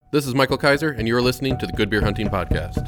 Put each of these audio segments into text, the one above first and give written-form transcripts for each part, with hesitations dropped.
This is Michael Kaiser, and you're listening to the Good Beer Hunting Podcast.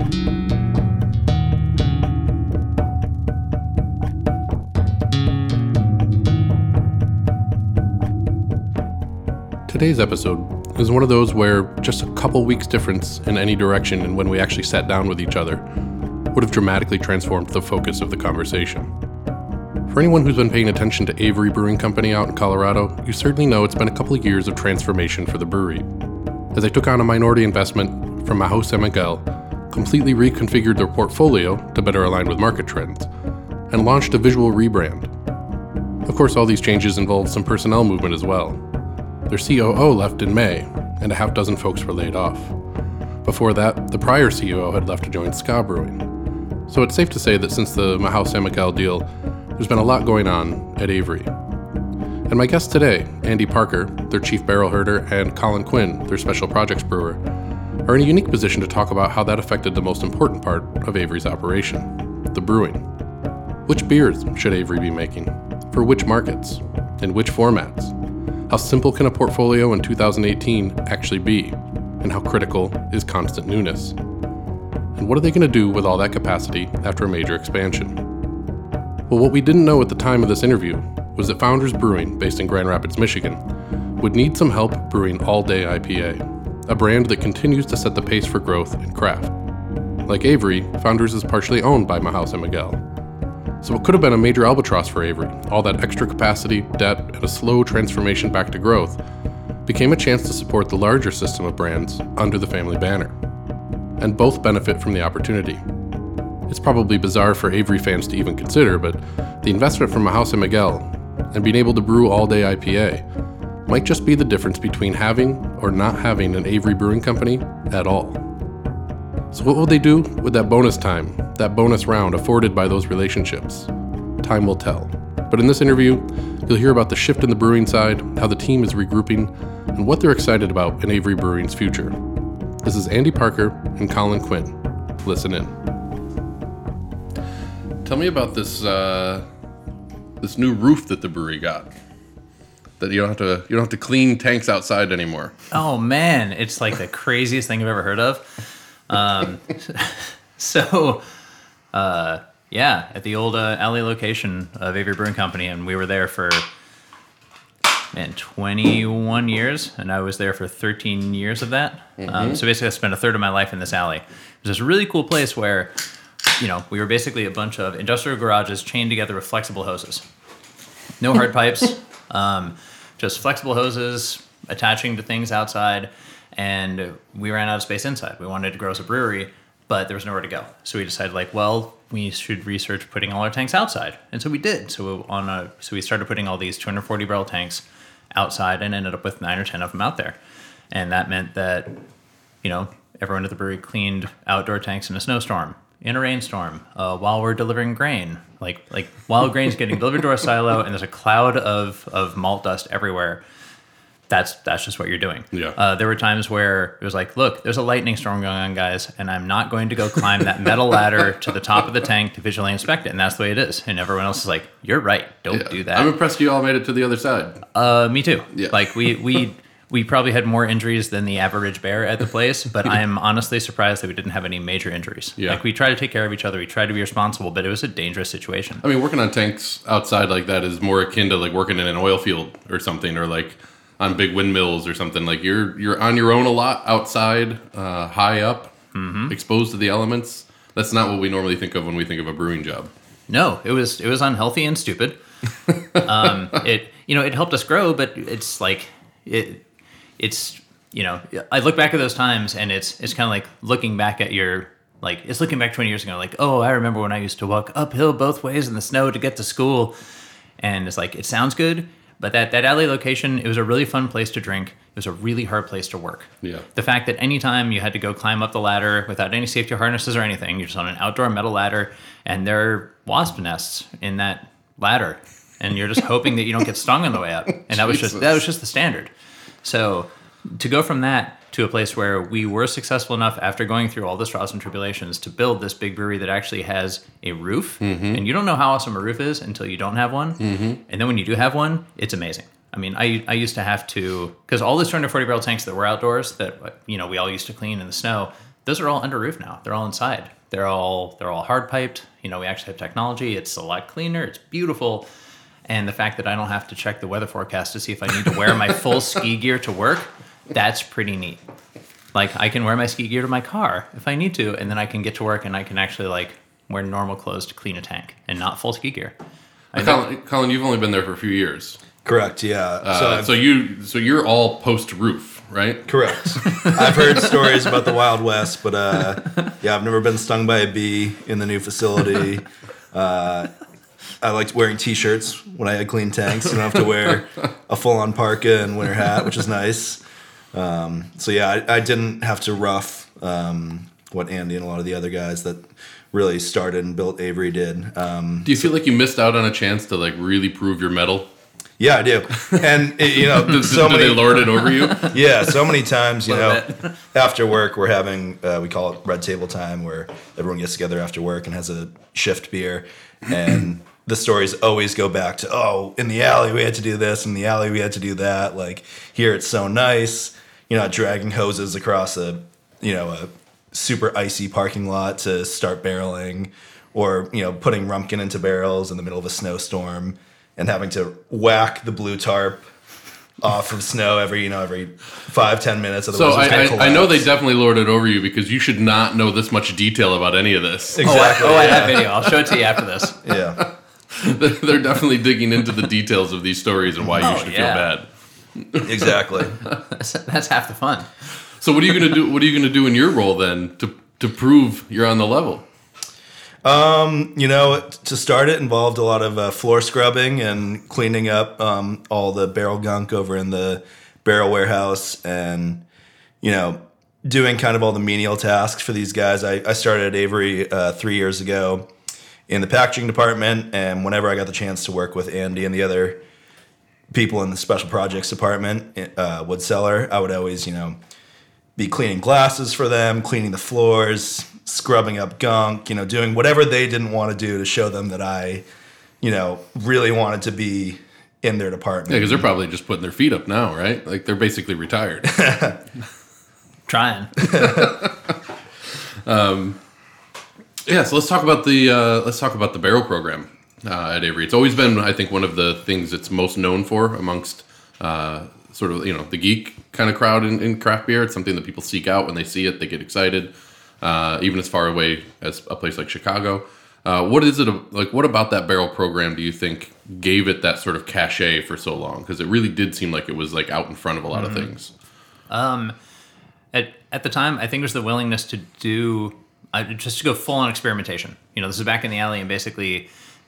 Today's episode is one of those where just a couple weeks difference in any direction and when we actually sat down with each other would have dramatically transformed the focus of the conversation. For anyone who's been paying attention to Avery Brewing Company out in Colorado, you certainly know it's been a couple of years of transformation for the brewery. As they took on a minority investment from Mahou Saint-Miguel, completely reconfigured their portfolio to better align with market trends, and launched a visual rebrand. Of course, all these changes involved some personnel movement as well. Their COO left in May, and a half dozen folks were laid off. Before that, the prior COO had left to join Ska Brewing. So it's safe to say that since the Mahou Saint-Miguel deal, there's been a lot going on at Avery. And my guests today, Andy Parker, their chief barrel herder, and Colin Quinn, their special projects brewer, are in a unique position to talk about how that affected the most important part of Avery's operation, the brewing. Which beers should Avery be making? For which markets? In which formats? How simple can a portfolio in 2018 actually be? And how critical is constant newness? And what are they going to do with all that capacity after a major expansion? Well, what we didn't know at the time of this interview was that Founders Brewing, based in Grand Rapids, Michigan, would need some help brewing all-day IPA, a brand that continues to set the pace for growth and craft. Like Avery, Founders is partially owned by Mahou Saint-Miguel. So what could have been a major albatross for Avery, all that extra capacity, debt, and a slow transformation back to growth, became a chance to support the larger system of brands under the family banner. And both benefit from the opportunity. It's probably bizarre for Avery fans to even consider, but the investment from Mahou Saint-Miguel and being able to brew all-day IPA might just be the difference between having or not having an Avery Brewing Company at all. So what will they do with that bonus time, that bonus round afforded by those relationships? Time will tell. But in this interview, you'll hear about the shift in the brewing side, how the team is regrouping, and what they're excited about in Avery Brewing's future. This is Andy Parker and Colin Quinn. Listen in. Tell me about this this new roof that the brewery got. That you don't have to clean tanks outside anymore. Oh man, it's like the craziest thing I've ever heard of. At the old alley location of Avery Brewing Company, and we were there for 21 years, and I was there for 13 years of that. So basically, I spent a third of my life in this alley. It was this really cool place where, we were basically a bunch of industrial garages chained together with flexible hoses. No hard pipes, just flexible hoses attaching to things outside, and we ran out of space inside. We wanted to grow as a brewery, but there was nowhere to go. So we decided, we should research putting all our tanks outside. And so we did. So we started putting all these 240 barrel tanks outside and ended up with 9 or 10 of them out there. And that meant that, everyone at the brewery cleaned outdoor tanks in a snowstorm, in a rainstorm, while we're delivering grain, like while grain's getting delivered to our silo and there's a cloud of malt dust everywhere. That's just what you're doing. Yeah. There were times where it was like, look, there's a lightning storm going on, guys, and I'm not going to go climb that metal ladder to the top of the tank to visually inspect it. And that's the way it is. And everyone else is like, you're right. Don't do that. I'm impressed you all made it to the other side. Me too. Yeah. We probably had more injuries than the average bear at the place, but I am honestly surprised that we didn't have any major injuries. Yeah. We try to take care of each other. We try to be responsible, but it was a dangerous situation. I mean, working on tanks outside like that is more akin to working in an oil field or something, or on big windmills or something. You're on your own a lot outside, high up, exposed to the elements. That's not what we normally think of when we think of a brewing job. No, it was unhealthy and stupid. It helped us grow, but I look back at those times and it's kind of like looking back at it's looking back 20 years ago, I remember when I used to walk uphill both ways in the snow to get to school. And it's it sounds good, but that alley location, it was a really fun place to drink. It was a really hard place to work. Yeah. The fact that anytime you had to go climb up the ladder without any safety harnesses or anything, you're just on an outdoor metal ladder and there are wasp nests in that ladder. And you're just hoping that you don't get stung on the way up. And that was just the standard. So to go from that to a place where we were successful enough after going through all the trials and tribulations to build this big brewery that actually has a roof. And you don't know how awesome a roof is until you don't have one. And then when you do have one, it's amazing. I mean, I used to have to, because all those 240 barrel tanks that were outdoors that, we all used to clean in the snow, those are all under roof now. They're all inside. They're all hard piped. We actually have technology. It's a lot cleaner. It's beautiful. And the fact that I don't have to check the weather forecast to see if I need to wear my full ski gear to work, that's pretty neat. Like, I can wear my ski gear to my car if I need to, and then I can get to work and I can actually wear normal clothes to clean a tank and not full ski gear. Colin, you've only been there for a few years. Correct. Yeah. So you're all post roof, right? Correct. I've heard stories about the Wild West, but I've never been stung by a bee in the new facility. I liked wearing T-shirts when I had clean tanks. You don't have to wear a full-on parka and winter hat, which is nice. I didn't have to rough what Andy and a lot of the other guys that really started and built Avery did. Do you feel like you missed out on a chance to really prove your mettle? Yeah, I do. And did they lord it over you? Yeah, so many times, after work we're having we call it red table time, where everyone gets together after work and has a shift beer, and the stories always go back to, in the alley we had to do this, in the alley we had to do that. Like, here it's so nice, dragging hoses across a super icy parking lot to start barreling, or putting Rumpkin into barrels in the middle of a snowstorm and having to whack the blue tarp off of snow every 5-10 minutes. So I know they definitely lorded over you, because you should not know this much detail about any of this. Exactly. I have video. I'll show it to you after this. Yeah. They're definitely digging into the details of these stories and why you should feel bad. Exactly. That's half the fun. So what are you gonna do? What are you gonna do in your role then to prove you're on the level? To start, it involved a lot of floor scrubbing and cleaning up all the barrel gunk over in the barrel warehouse, and doing kind of all the menial tasks for these guys. I started at Avery 3 years ago in the packaging department, and whenever I got the chance to work with Andy and the other people in the special projects department, wood cellar, I would always be cleaning glasses for them, cleaning the floors, scrubbing up gunk, doing whatever they didn't want to do to show them that I, really wanted to be in their department. Yeah, because they're probably just putting their feet up now, right? Like, they're basically retired. Trying. So let's talk about the barrel program at Avery. It's always been, I think, one of the things it's most known for amongst sort of the geek kind of crowd in craft beer. It's something that people seek out. When they see it, they get excited. Even as far away as a place like Chicago. What is it like? What about that barrel program do you think gave it that sort of cachet for so long? Because it really did seem like it was out in front of a lot of things. At the time, I think it was the willingness to do just to go full on experimentation. This is back in the alley, and basically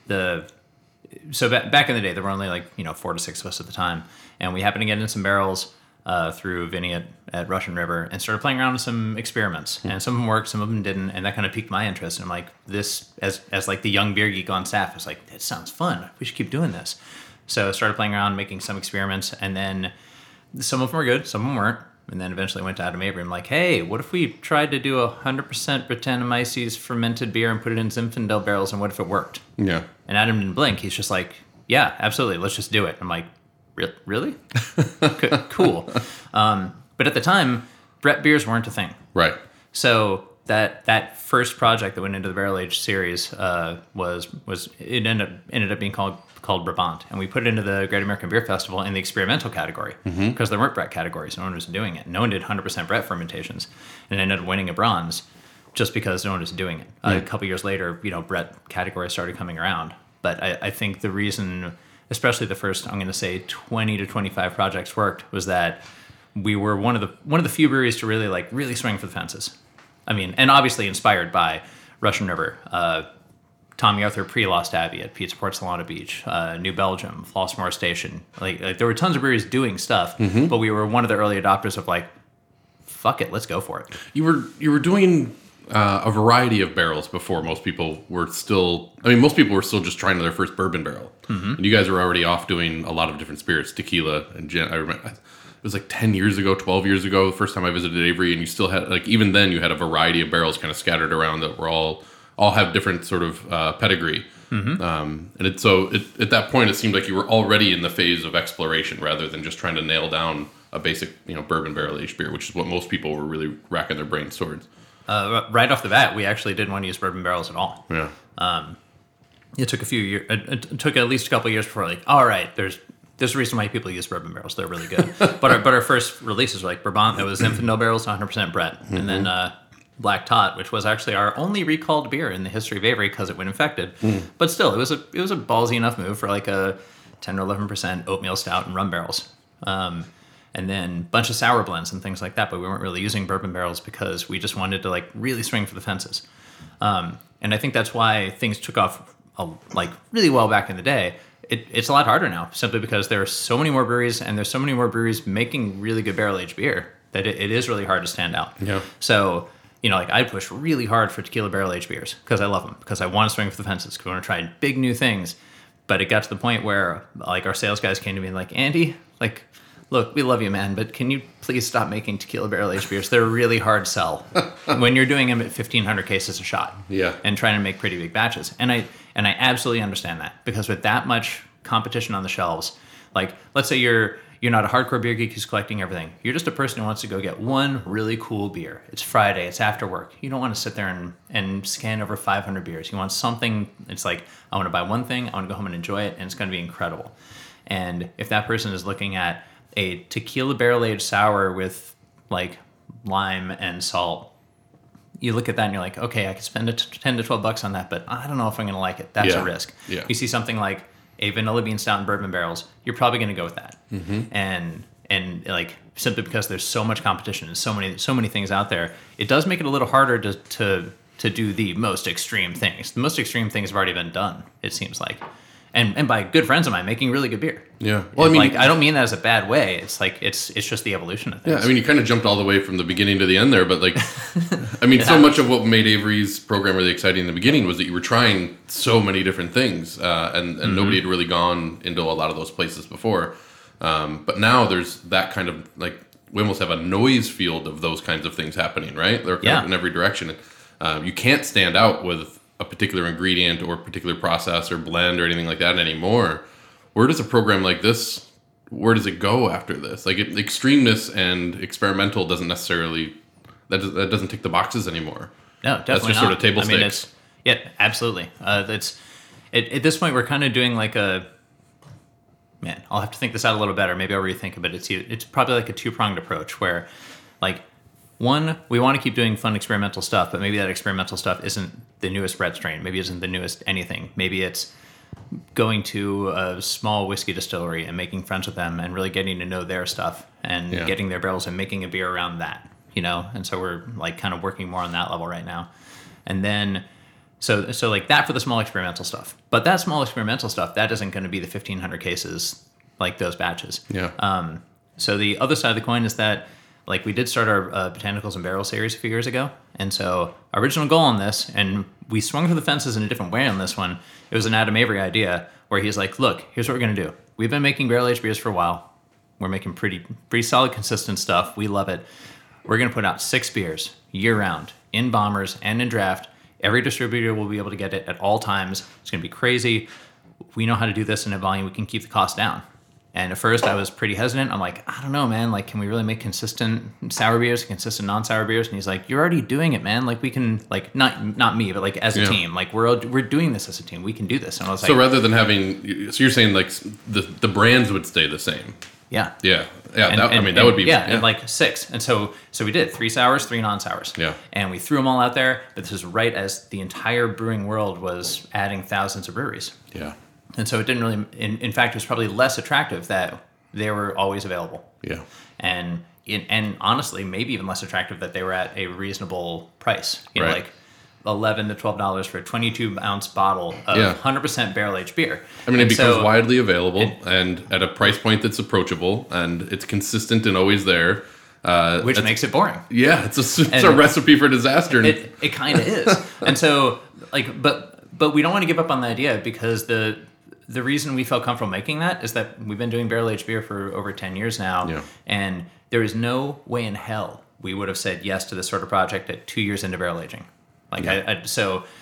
back in the day there were only 4 to 6 of us at the time, and we happened to get in some barrels through Vinny at Russian River and started playing around with some experiments, and some of them worked, some of them didn't, and that kind of piqued my interest. And I'm like, this as the young beer geek on staff, I was like, that sounds fun. We should keep doing this. So I started playing around, making some experiments, and then some of them were good, some of them weren't. And then eventually went to Adam Avery. I'm like, hey, what if we tried to do 100% Brettanomyces fermented beer and put it in Zinfandel barrels, and what if it worked? Yeah. And Adam didn't blink. He's just like, yeah, absolutely, let's just do it. I'm like, really? Cool. But at the time, Brett beers weren't a thing. Right. So that first project that went into the Barrel Age series it ended up being called Brabant, and we put it into the Great American Beer Festival in the experimental category, because there weren't Brett categories. No one was doing it. No one did 100% Brett fermentations, and it ended up winning a bronze just because no one was doing it. A couple years later, Brett categories started coming around. But I think the reason, especially the first, I'm going to say 20 to 25 projects worked, was that we were one of the few breweries to really swing for the fences. I mean, and obviously inspired by Russian River, Tommy Arthur pre-Lost Abbey at Pizza Port Solana Beach, New Belgium, Flossmoor Station. Like there were tons of breweries doing stuff, but we were one of the early adopters of fuck it, let's go for it. You were doing a variety of barrels before most people were still. I mean, most people were still just trying their first bourbon barrel, and you guys were already off doing a lot of different spirits, tequila and gin. I remember it was 10 years ago, 12 years ago, the first time I visited Avery, and you still had even then you had a variety of barrels kind of scattered around that were all all have different sort of pedigree. And at that point, it seemed like you were already in the phase of exploration rather than just trying to nail down a basic, bourbon barrel aged beer, which is what most people were really racking their brains towards. Right off the bat, we actually didn't want to use bourbon barrels at all. Yeah. It took a few years. It took at least a couple of years before, like, all right, there's a reason why people use bourbon barrels. They're really good. but our first releases were like Brabant. It was Zinfandel barrels, 100% Brett, and then Black Tot, which was actually our only recalled beer in the history of Avery because it went infected. But still, it was a ballsy enough move for like a 10 or 11% oatmeal stout and rum barrels. And then a bunch of sour blends and things like that. But we weren't really using bourbon barrels because we just wanted to like really swing for the fences. And I think that's why things took off like really well back in the day. It's a lot harder now, simply because there are so many more breweries, and there's so many more breweries making really good barrel-aged beer that it is really hard to stand out. Yeah. So, like I push really hard for tequila barrel-aged beers because I love them, because I want to swing for the fences, because I want to try big new things. But it got to the point where like our sales guys came to me like, Andy, like, look, we love you, man, but can you please stop making tequila barrel-aged beers? They're really hard to sell when you're doing them at 1,500 cases a shot. Yeah. And trying to make pretty big batches. And I absolutely understand that, because with that much competition on the shelves, like let's say you're not a hardcore beer geek who's collecting everything. You're just a person who wants to go get one really cool beer. It's Friday, it's after work. You don't want to sit there and scan over 500 beers. You want something, it's like, I want to buy one thing, I want to go home and enjoy it, and it's going to be incredible. And if that person is looking at a tequila barrel-aged sour with like lime and salt, you look at that and you're like, okay, I could spend $10 to $12 on that, but I don't know if I'm going to like it. That's a risk. Yeah. You see something like a vanilla bean stout and bourbon barrels, you're probably going to go with that. And like, simply because there's so much competition and so many things out there, it does make it a little harder to do the most extreme things. The most extreme things have already been done, it seems like. And by good friends of mine making really good beer. Yeah. Well, I mean, like, I don't mean that as a bad way. It's like it's just the evolution of things. Yeah, I mean, you kind of jumped all the way from the beginning to the end there, but like, I mean, so much of what made Avery's program really exciting in the beginning was that you were trying so many different things, and nobody had really gone into a lot of those places before. But now there's that kind of, like, we almost have a noise field of those kinds of things happening, right? They're kind of in every direction. You can't stand out with a particular ingredient or particular process or blend or anything like that anymore. Where does a program like this, where does it go after this? Like, extremeness and experimental doesn't necessarily, that doesn't tick the boxes anymore. No, definitely That's just not. sort of table stakes. Yeah, absolutely. At this point, we're kind of doing like man, I'll have to think this out a little better. Maybe I'll rethink it, but it's probably like a two-pronged approach where, like, one, we want to keep doing fun experimental stuff, but maybe that experimental stuff isn't the newest Brett strain. Maybe it isn't the newest anything. Maybe it's going to a small whiskey distillery and making friends with them and really getting to know their stuff and getting their barrels and making a beer around that, And so we're like kind of working more on that level right now. And then, so like that for the small experimental stuff. But that small experimental stuff, that isn't going to be the 1,500 cases like those batches. Yeah. So the other side of the coin is that, like, we did start our Botanicals and Barrel series a few years ago. And so our original goal on this, and we swung for the fences in a different way on this one, it was an Adam Avery idea where he's like, look, here's what we're going to do. We've been making barrel-aged beers for a while. We're making pretty solid, consistent stuff. We love it. We're going to put out 6 beers year-round in bombers and in draft. Every distributor will be able to get it at all times. It's going to be crazy. We know how to do this in a volume. We can keep the cost down. And at first I was pretty hesitant. I'm like, I don't know, man. Like, can we really make consistent sour beers, consistent non-sour beers? And he's like, you're already doing it, man. Like, we can, like, not me, but like as a team, like we're doing this as a team. We can do this. And I was like, so rather than having, so you're saying like the brands would stay the same. Yeah. Yeah. Yeah. That would be. Yeah. And like 6. And so we did 3 sours, 3 non-sours. Yeah. And we threw them all out there. But this is right as the entire brewing world was adding thousands of breweries. Yeah. And so it didn't really, in fact, it was probably less attractive that they were always available. Yeah. And honestly, maybe even less attractive that they were at a reasonable price. You know, like $11 to $12 for a 22-ounce bottle of 100% barrel-aged beer. I mean, it becomes widely available and at a price point that's approachable, and it's consistent and always there. Which makes it boring. Yeah, it's a recipe for disaster. It kind of is. And so, like, but we don't want to give up on the idea, because the reason we felt comfortable making that is that we've been doing barrel-aged beer for over 10 years now, and there is no way in hell we would have said yes to this sort of project at 2 years into barrel aging. Like, so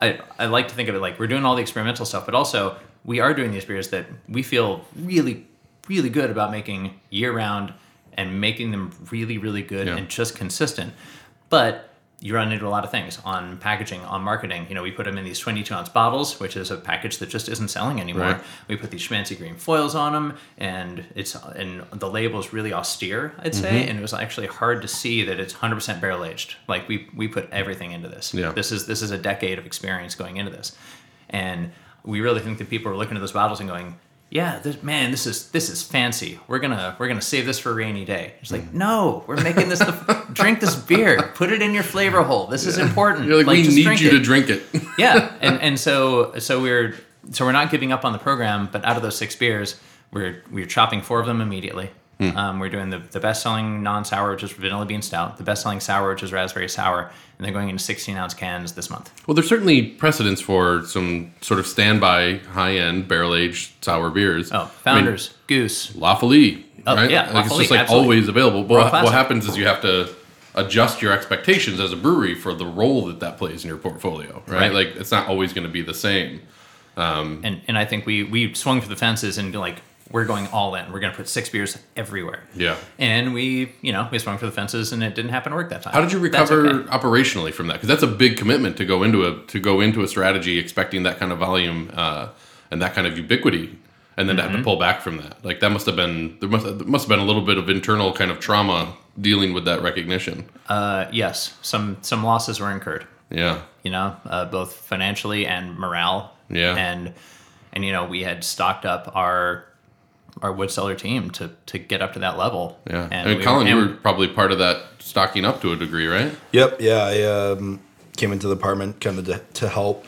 I like to think of it like we're doing all the experimental stuff, but also we are doing these beers that we feel really, really good about making year round and making them really, really good and just consistent. But you run into a lot of things on packaging, on marketing. You know, we put them in these 22-ounce bottles, which is a package that just isn't selling anymore. Right. We put these schmancy green foils on them, and the label is really austere, I'd say, and it was actually hard to see that it's 100% barrel aged. Like we put everything into this. Yeah. This is a decade of experience going into this, and we really think that people are looking at those bottles and going, yeah, this is fancy. We're gonna save this for a rainy day. It's like, no, we're making this. Drink this beer. Put it in your flavor hole. This is important. You're like we just need you to drink it. Yeah, and so we're not giving up on the program. But out of those 6 beers, we're chopping 4 of them immediately. We're doing the best-selling non-sour, which is vanilla bean stout, the best-selling sour, which is raspberry sour, and they're going into 16-ounce cans this month. Well, there's certainly precedence for some sort of standby, high-end, barrel-aged sour beers. Oh, Founders, Goose. La Folie, right? Yeah, like La it's just Folie, like absolutely. always available. But what Classic. happens is you have to adjust your expectations as a brewery for the role that plays in your portfolio, right? Like it's not always going to be the same. And I think we swung for the fences and like, we're going all in. We're going to put 6 beers everywhere. Yeah. And we swung for the fences, and it didn't happen to work that time. How did you That's recover okay. operationally from that? Because that's a big commitment to go into a strategy expecting that kind of volume and that kind of ubiquity, and then to have to pull back from that. Like that must have been there must have been a little bit of internal kind of trauma dealing with that recognition. Yes, some losses were incurred. Yeah. You know, both financially and morale. Yeah. And you know, we had stocked up our wood cellar team to get up to that level. Yeah. And I mean, Colin, you were probably part of that stocking up to a degree, right? Yep. Yeah. I came into the department kind of to help,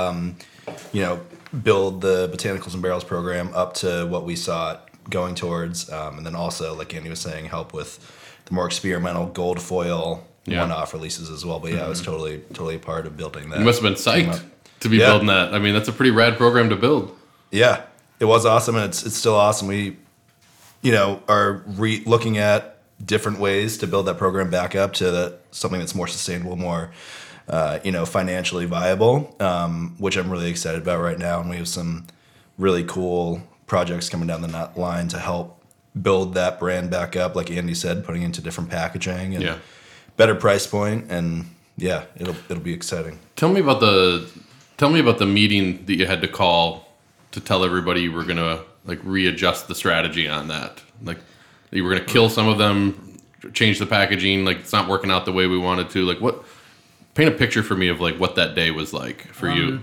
build the Botanicals and Barrels program up to what we saw it going towards. And then also, like Andy was saying, help with the more experimental gold foil one-off releases as well. But yeah, I was totally a part of building that. You must have been psyched to be building that. I mean, that's a pretty rad program to build. Yeah. It was awesome, and it's still awesome. We, are looking at different ways to build that program back up to something that's more sustainable, more, financially viable, which I'm really excited about right now. And we have some really cool projects coming down the line to help build that brand back up, like Andy said, putting into different packaging and better price point, and it'll be exciting. Tell me about the meeting that you had to call to tell everybody you were going to like readjust the strategy on that. Like you were going to kill some of them, change the packaging, like it's not working out the way we wanted to. Like paint a picture for me of like what that day was like for you.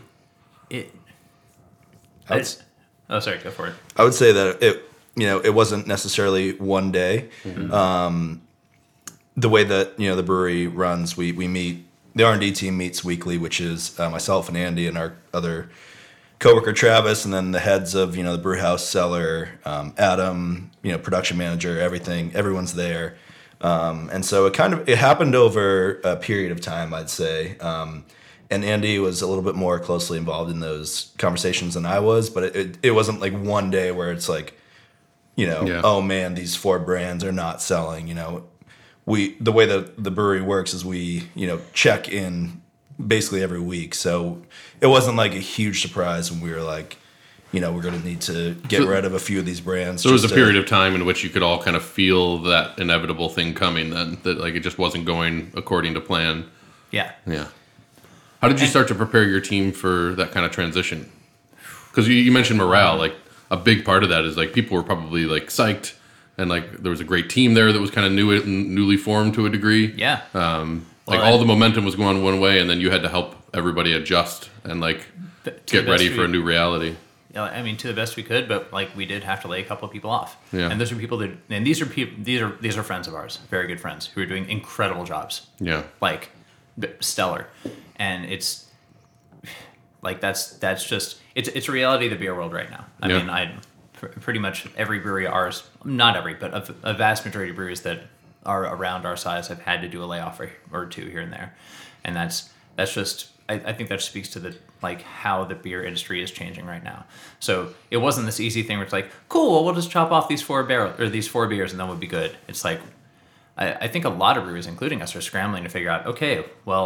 Sorry, go for it. I would say that it wasn't necessarily one day. The way that, the brewery runs, we meet, the R&D team meets weekly, which is myself and Andy and our other coworker Travis, and then the heads of the brew house, cellar, Adam, production manager, everyone's there, and so it happened over a period of time, I'd say, and Andy was a little bit more closely involved in those conversations than I was, but it wasn't like one day where it's like, oh man, these 4 brands are not selling. The way that the brewery works is we check in basically every week, so it wasn't like a huge surprise when we were like, we're going to need to get rid of a few of these brands. So there was a period of time in which you could all kind of feel that inevitable thing coming, then that like it just wasn't going according to plan. Yeah. How did you start to prepare your team for that kind of transition? Because you mentioned morale, like a big part of that is like people were probably like psyched, and like there was a great team there that was kind of newly formed to a degree. Yeah. All the momentum was going one way, and then you had to help everybody adjust and like get ready for a new reality. Yeah, I mean, to the best we could, but like we did have to lay a couple of people off. Yeah. And these are friends of ours, very good friends, who are doing incredible jobs. Yeah. Like stellar, and it's like that's just it's a reality of the beer world right now. I mean, pretty much every brewery, not every, but a vast majority of breweries that are around our size have had to do a layoff or two here and there, and that's just I think that speaks to the like how the beer industry is changing right now. So it wasn't this easy thing where it's like, cool, well, we'll just chop off these 4 beers and then we'll be good. It's like I think a lot of breweries, including us, are scrambling to figure out, okay, well,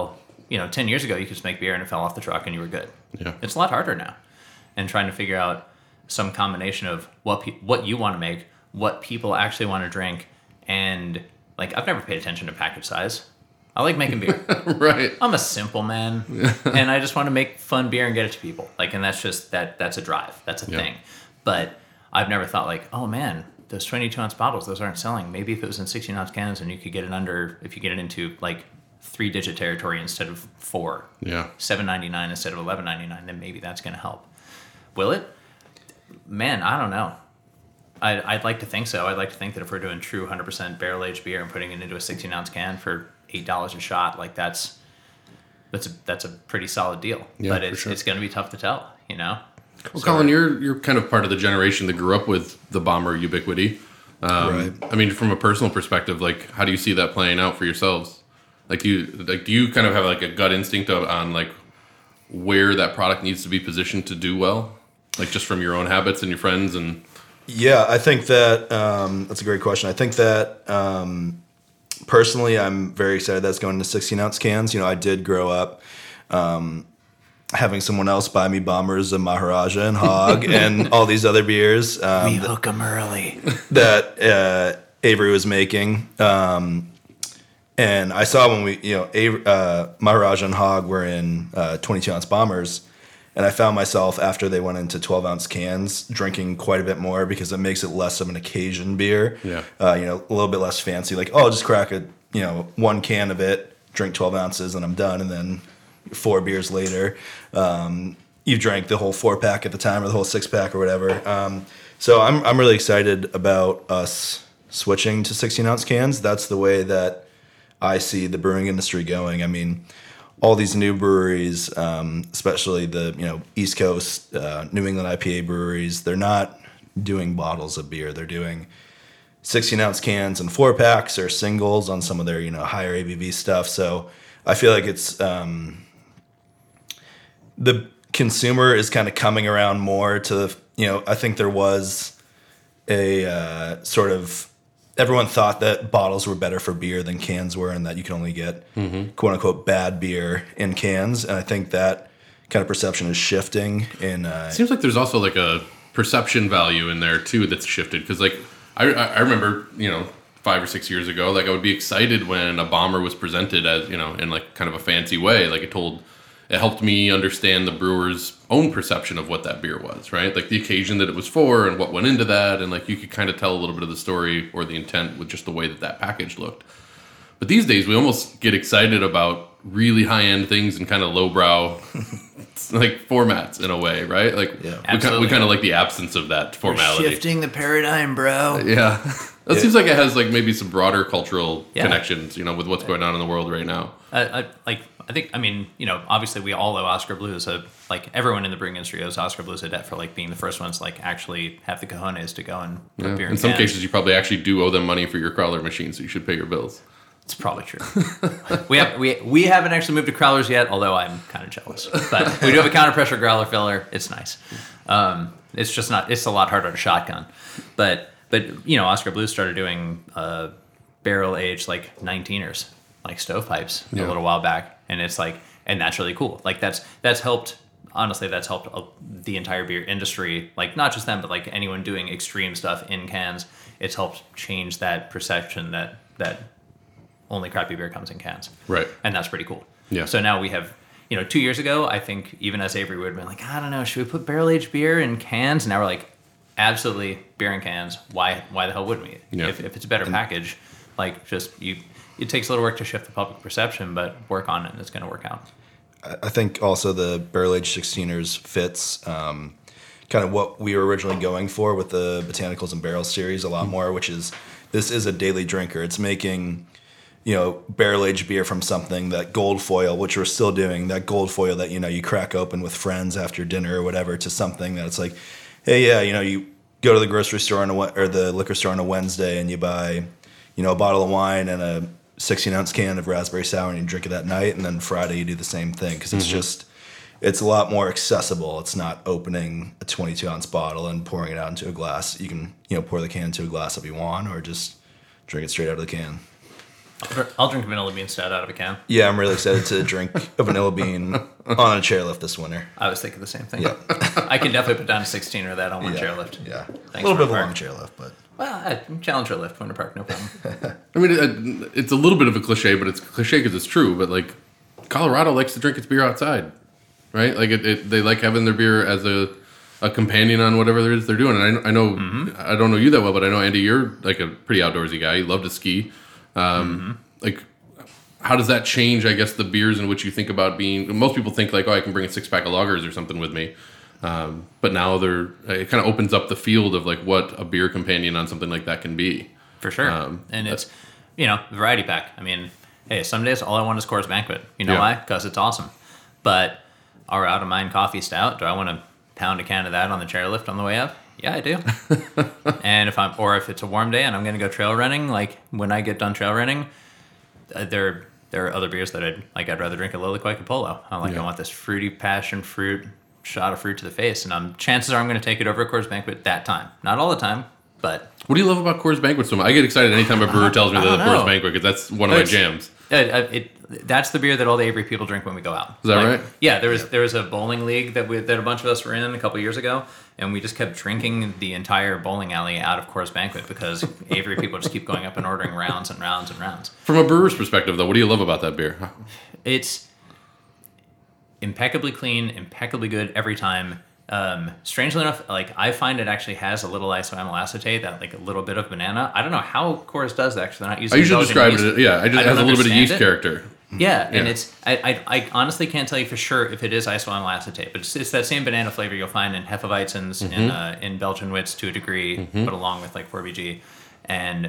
10 years ago, you could just make beer and it fell off the truck and you were good. Yeah. It's a lot harder now. And trying to figure out some combination of what you want to make, what people actually want to drink, and like I've never paid attention to package size. I like making beer. Right. I'm a simple man, and I just want to make fun beer and get it to people. Like, and that's just that's a drive. That's a thing. But I've never thought like, oh man, those 22-ounce bottles, those aren't selling. Maybe if it was in 16-ounce cans and you could get it if you get it into like 3-digit territory instead of 4, Yeah. $7.99 instead of $11.99, then maybe that's going to help. Will it? Man, I don't know. I'd like to think so. I'd like to think that if we're doing true 100% barrel-aged beer and putting it into a 16-ounce can for $8 a shot, like that's a pretty solid deal. Yeah, but for sure. it's going to be tough to tell, Well, Colin, you're kind of part of the generation that grew up with the bomber ubiquity. Right. I mean, from a personal perspective, like, how do you see that playing out for yourselves? Like, do you kind of have like a gut instinct on like where that product needs to be positioned to do well, like just from your own habits and your friends and? Yeah, I think that that's a great question. I think that personally, I'm very excited that's going to 16-ounce cans. I did grow up having someone else buy me Bombers and Maharaja and Hog and all these other beers we hook them early. that Avery was making. And I saw when Maharaja and Hog were in 22-ounce Bombers. And I found myself, after they went into 12-ounce cans, drinking quite a bit more because it makes it less of an occasion beer. Yeah. A little bit less fancy. Like, I'll just crack one can of it, drink 12 ounces, and I'm done. And then 4 beers later, you've drank the whole 4-pack at the time or the whole 6-pack or whatever. So I'm really excited about us switching to 16-ounce cans. That's the way that I see the brewing industry going. I mean, all these new breweries, especially the East Coast, New England IPA breweries, they're not doing bottles of beer. They're doing 16-ounce cans and 4-packs or singles on some of their higher ABV stuff. So I feel like it's the consumer is kind of coming around more to I think there was a sort of. Everyone thought that bottles were better for beer than cans were, and that you can only get "quote unquote" bad beer in cans. And I think that kind of perception is shifting. It seems like there's also like a perception value in there too that's shifted. Because like I remember 5 or 6 years ago, like I would be excited when a bomber was presented as in like kind of a fancy way. Like it helped me understand the brewer's own perception of what that beer was, right? Like the occasion that it was for and what went into that. And like you could kind of tell a little bit of the story or the intent with just the way that package looked. But these days we almost get excited about really high-end things and kind of lowbrow like formats in a way, right? Like we kind of like the absence of that formality. We're shifting the paradigm, bro. Yeah. That seems like it has like maybe some broader cultural connections, with what's going on in the world right now. I think, obviously we all owe Oscar Blues like everyone in the brewing industry owes Oscar Blues a debt for like being the first ones to like actually have the cojones to go and put beer in some cans. cases you probably actually do owe them money for your crawler machine, so you should pay your bills. It's probably true. we haven't actually moved to crowlers yet, although I'm kind of jealous. But we do have a counter pressure growler filler. It's nice. It's just not. It's a lot harder to shotgun. But Oscar Blues started doing barrel aged like 19ers, like stovepipes, a little while back, and it's like, and that's really cool. Like that's helped. Honestly, that's helped the entire beer industry. Like not just them, but like anyone doing extreme stuff in cans. It's helped change that perception that only crappy beer comes in cans. Right. And that's pretty cool. Yeah. So now we have, 2 years ago, I think even as Avery would have been like, I don't know, should we put barrel-aged beer in cans? And now we're like, absolutely, beer in cans. Why the hell wouldn't we? Yeah. If it's a better package, like just it takes a little work to shift the public perception, but work on it and it's going to work out. I think also the barrel-aged 16ers fits kind of what we were originally going for with the Botanicals and Barrels series a lot more, which is this is a daily drinker. It's making barrel-aged beer from something, that gold foil, which we're still doing, that gold foil that, you crack open with friends after dinner or whatever, to something that it's like, hey, yeah, you go to the grocery store or the liquor store on a Wednesday and you buy, a bottle of wine and a 16-ounce can of raspberry sour and you drink it that night, and then Friday you do the same thing because it's a lot more accessible. It's not opening a 22-ounce bottle and pouring it out into a glass. You can, pour the can into a glass if you want, or just drink it straight out of the can. I'll drink vanilla bean stout out of a can. Yeah, I'm really excited to drink a vanilla bean on a chairlift this winter. I was thinking the same thing. Yeah. I can definitely put down a 16 or that on one chairlift. Yeah. Thanks, a little bit of a Winter long Park. chairlift, but... Well, Challenger lift, Winter Park, no problem. I mean, it's a little bit of a cliche, but it's cliche because it's true. But like, Colorado likes to drink its beer outside, right? Like, they like having their beer as a companion on whatever it is they're doing. And I know, I don't know you that well, but I know, Andy, you're like a pretty outdoorsy guy. You love to ski. Like, how does that change, I guess, the beers in which you think about being... Most people think like, oh, I can bring a 6-pack of lagers or something with me. But now it kind of opens up the field of like what a beer companion on something like that can be. For sure. And it's, variety pack. I mean, hey, some days all I want is Coors Banquet. You know why? Because it's awesome. But our Out of Mind coffee stout, do I want to pound a can of that on the chairlift on the way up? Yeah, I do. And if it's a warm day and I'm going to go trail running, like when I get done trail running, there are other beers that I'd rather drink a Lily Quake Polo. I want this fruity passion fruit shot of fruit to the face, and chances are I'm going to take it over a Coors Banquet that time. Not all the time, but... What do you love about Coors Banquet so much? I get excited anytime a brewer tells me that Coors Banquet, because that's one of my jams. That's the beer that all the Avery people drink when we go out. Is that right? Yeah, there was a bowling league that a bunch of us were in a couple years ago, and we just kept drinking the entire bowling alley out of Coors Banquet because Avery people just keep going up and ordering rounds and rounds and rounds. From a brewer's perspective, though, what do you love about that beer? It's impeccably clean, impeccably good every time. Strangely enough, like I find it actually has a little isoamyl acetate, that like a little bit of banana. I don't know how Coors does that. Actually, they're not using. I usually describe it. It has a little bit of yeast character. Yeah, and it's I honestly can't tell you for sure if it is isoamyl acetate, but it's that same banana flavor you'll find in Hefeweizens, in Belgian Wits to a degree, but along with like 4BG, and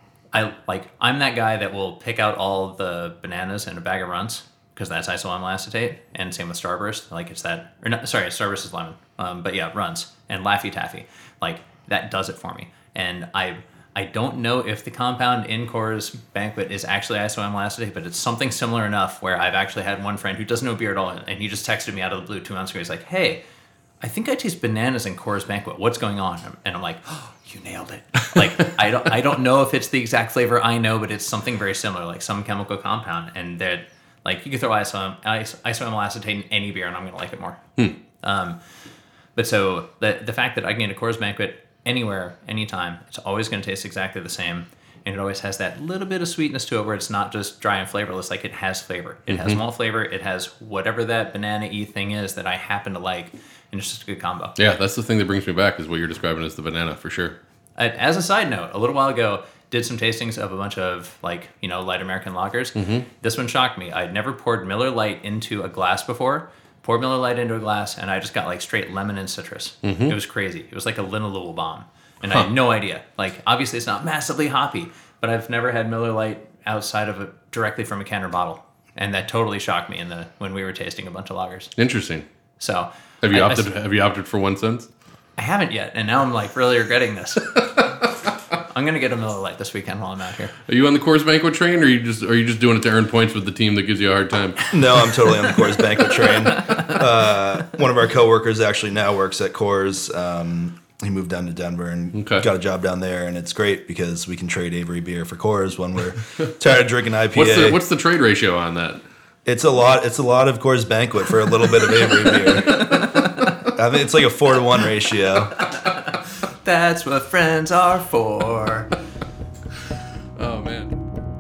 I'm that guy that will pick out all the bananas in a bag of Runts, because that's isoamyl acetate, and same with Starburst. Like it's that, or not, sorry, Starburst is lemon. But yeah, Runts and Laffy Taffy. Like that does it for me. And I don't know if the compound in Coors Banquet is actually isoamyl acetate, but it's something similar enough where I've actually had one friend who doesn't know beer at all, and he just texted me out of the blue 2 months ago. He's like, hey, I think I taste bananas in Coors Banquet. What's going on? And I'm like, oh, you nailed it. Like I don't know if it's the exact flavor I know, but it's something very similar, like some chemical compound, and that. Like, you can throw isoamyl acetate in any beer, and I'm going to like it more. But so, the fact that I can get a Coors Banquet anywhere, anytime, it's always going to taste exactly the same. And it always has that little bit of sweetness to it where it's not just dry and flavorless. Like, it has flavor. It has malt flavor. It has whatever that banana-y thing is that I happen to like. And it's just a good combo. Yeah, that's the thing that brings me back, is what you're describing as the banana, for sure. As a side note, a little while ago, did some tastings of a bunch of light American lagers. This one shocked me. I'd never poured Miller Lite into a glass before. Poured Miller Lite into a glass, and I just got like straight lemon and citrus. It was crazy. It was like a Linalool bomb, and I had no idea. Like, obviously, it's not massively hoppy, but I've never had Miller Lite outside of directly from a can or bottle, and that totally shocked me when we were tasting a bunch of lagers. Interesting. So, have you opted for one since? I haven't yet, and now I'm like really regretting this. I'm gonna get a Miller Lite this weekend while I'm out here. Are you on the Coors Banquet train, or are you just doing it to earn points with the team that gives you a hard time? No, I'm totally on the Coors Banquet train. One of our coworkers actually now works at Coors. He moved down to Denver and got a job down there, and it's great because we can trade Avery beer for Coors when we're tired of drinking IPA. What's the trade ratio on that? It's a lot. It's a lot of Coors Banquet for a little bit of Avery beer. I think it's like a 4-to-1 ratio. That's what friends are for. Oh, man.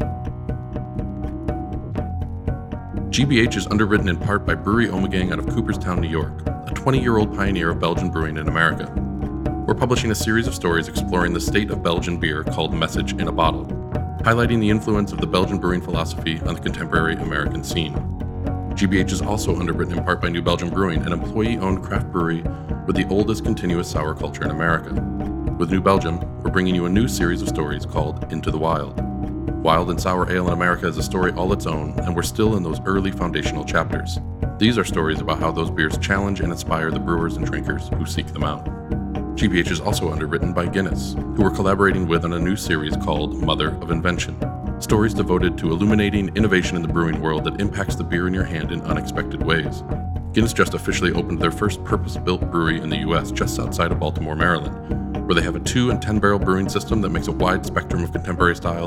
GBH is underwritten in part by Brewery Ommegang out of Cooperstown, New York, a 20-year-old pioneer of Belgian brewing in America. We're publishing a series of stories exploring the state of Belgian beer called Message in a Bottle, highlighting the influence of the Belgian brewing philosophy on the contemporary American scene. GBH is also underwritten in part by New Belgium Brewing, an employee-owned craft brewery with the oldest continuous sour culture in America. With New Belgium, we're bringing you a new series of stories called Into the Wild. Wild and sour ale in America is a story all its own, and we're still in those early foundational chapters. These are stories about how those beers challenge and inspire the brewers and drinkers who seek them out. GBH is also underwritten by Guinness, who we're collaborating with on a new series called Mother of Invention. Stories devoted to illuminating innovation in the brewing world that impacts the beer in your hand in unexpected ways. Guinness just officially opened their first purpose-built brewery in the U.S. just outside of Baltimore, Maryland, where they have a 2- and 10-barrel brewing system that makes a wide spectrum of contemporary styles,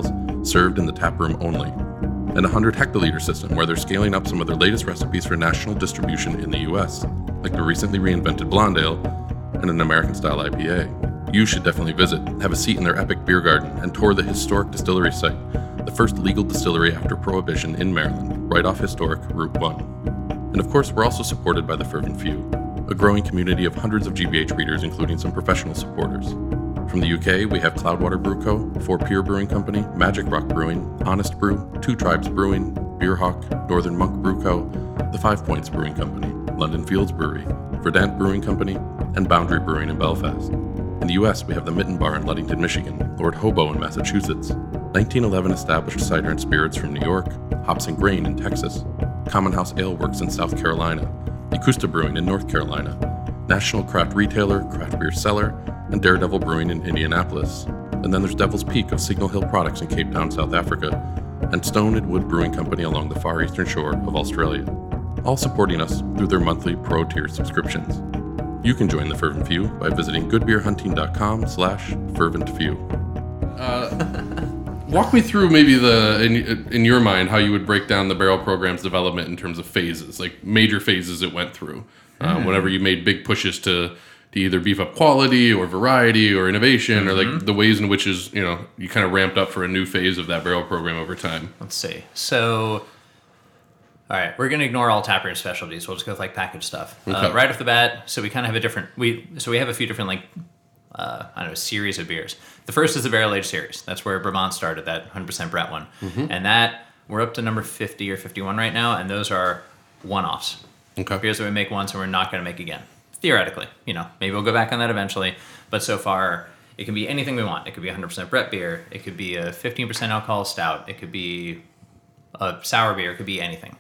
served in the tap room only, and a 100 hectoliter system where they're scaling up some of their latest recipes for national distribution in the US, like the recently reinvented Blonde Ale and an American-style IPA. You should definitely visit, have a seat in their epic beer garden, and tour the historic distillery site, the first legal distillery after Prohibition in Maryland, right off historic Route 1. And of course, we're also supported by the Fervent Few, a growing community of hundreds of GBH readers, including some professional supporters. From the UK, we have Cloudwater Brew Co., Four Pier Brewing Company, Magic Rock Brewing, Honest Brew, Two Tribes Brewing, Beerhawk, Northern Monk Brew Co., The 5 Points Brewing Company, London Fields Brewery, Verdant Brewing Company, and Boundary Brewing in Belfast. In the US, we have the Mitten Bar in Ludington, Michigan, Lord Hobo in Massachusetts, 1911 established cider and spirits from New York, Hops and Grain in Texas, Common House Ale Works in South Carolina, Yakusta Brewing in North Carolina, national craft retailer, craft beer seller, and Daredevil Brewing in Indianapolis. And then there's Devil's Peak of Signal Hill Products in Cape Town, South Africa, and Stone and Wood Brewing Company along the far eastern shore of Australia, all supporting us through their monthly Pro Tier subscriptions. You can join the Fervent Few by visiting goodbeerhunting.com/fervent-few. Walk me through maybe in your mind how you would break down the barrel program's development in terms of phases, like major phases it went through. Whenever you made big pushes to either beef up quality or variety or innovation, or like the ways in which you kind of ramped up for a new phase of that barrel program over time. Let's see. So, all right, we're going to ignore all taproom specialties. We'll just go with like packaged stuff. Okay. Right off the bat, so we kind of have we have a few different series of beers. The first is the barrel aged series. That's where Brabant started, that 100% Brett one. And that, we're up to number 50 or 51 right now, and those are one-offs. Okay. Beers that we make once and we're not going to make again. Theoretically, maybe we'll go back on that eventually, but so far, it can be anything we want. It could be 100% Brett beer. It could be a 15% alcohol stout. It could be a sour beer. It could be anything.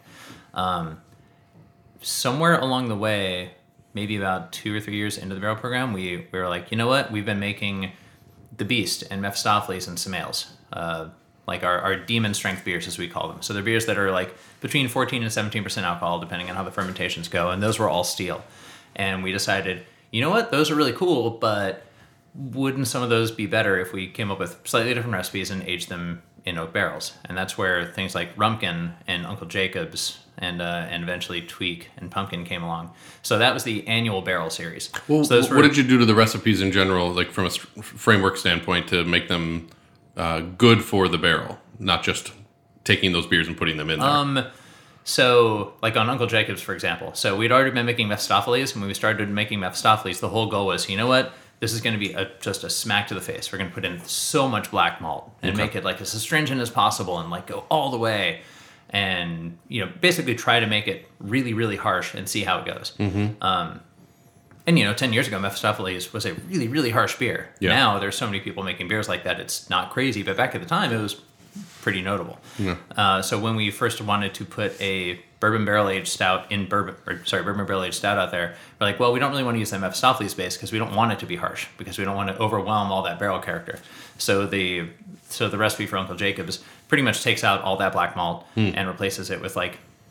Somewhere along the way, maybe about 2 or 3 years into the barrel program, we were like, you know what? We've been making the Beast and Mephistopheles and some ales, like our demon strength beers, as we call them. So they're beers that are like between 14 and 17% alcohol, depending on how the fermentations go. And those were all steel. And we decided, you know what? Those are really cool, but wouldn't some of those be better if we came up with slightly different recipes and aged them in oak barrels? And that's where things like Rumpkin and Uncle Jacob's and eventually Tweak and Pumpkin came along. So that was the annual barrel series. Well, so what did you do to the recipes in general, like from a framework standpoint, to make them good for the barrel, not just taking those beers and putting them in there? So, like on Uncle Jacob's, for example. So we'd already been making Mephistopheles, and when we started making Mephistopheles, the whole goal was, you know what? This is going to be just a smack to the face. We're going to put in so much black malt and make it like as astringent as possible and like go all the way. And, basically try to make it really, really harsh and see how it goes. And, 10 years ago, Mephistopheles was a really, really harsh beer. Yeah. Now, there's so many people making beers like that, it's not crazy. But back at the time, it was pretty notable. Yeah. So when we first wanted to put a bourbon barrel-aged stout bourbon barrel-aged stout out there, we're like, well, we don't really want to use that Mephistopheles base because we don't want it to be harsh, because we don't want to overwhelm all that barrel character. So the recipe for Uncle Jacob's pretty much takes out all that black malt and replaces it with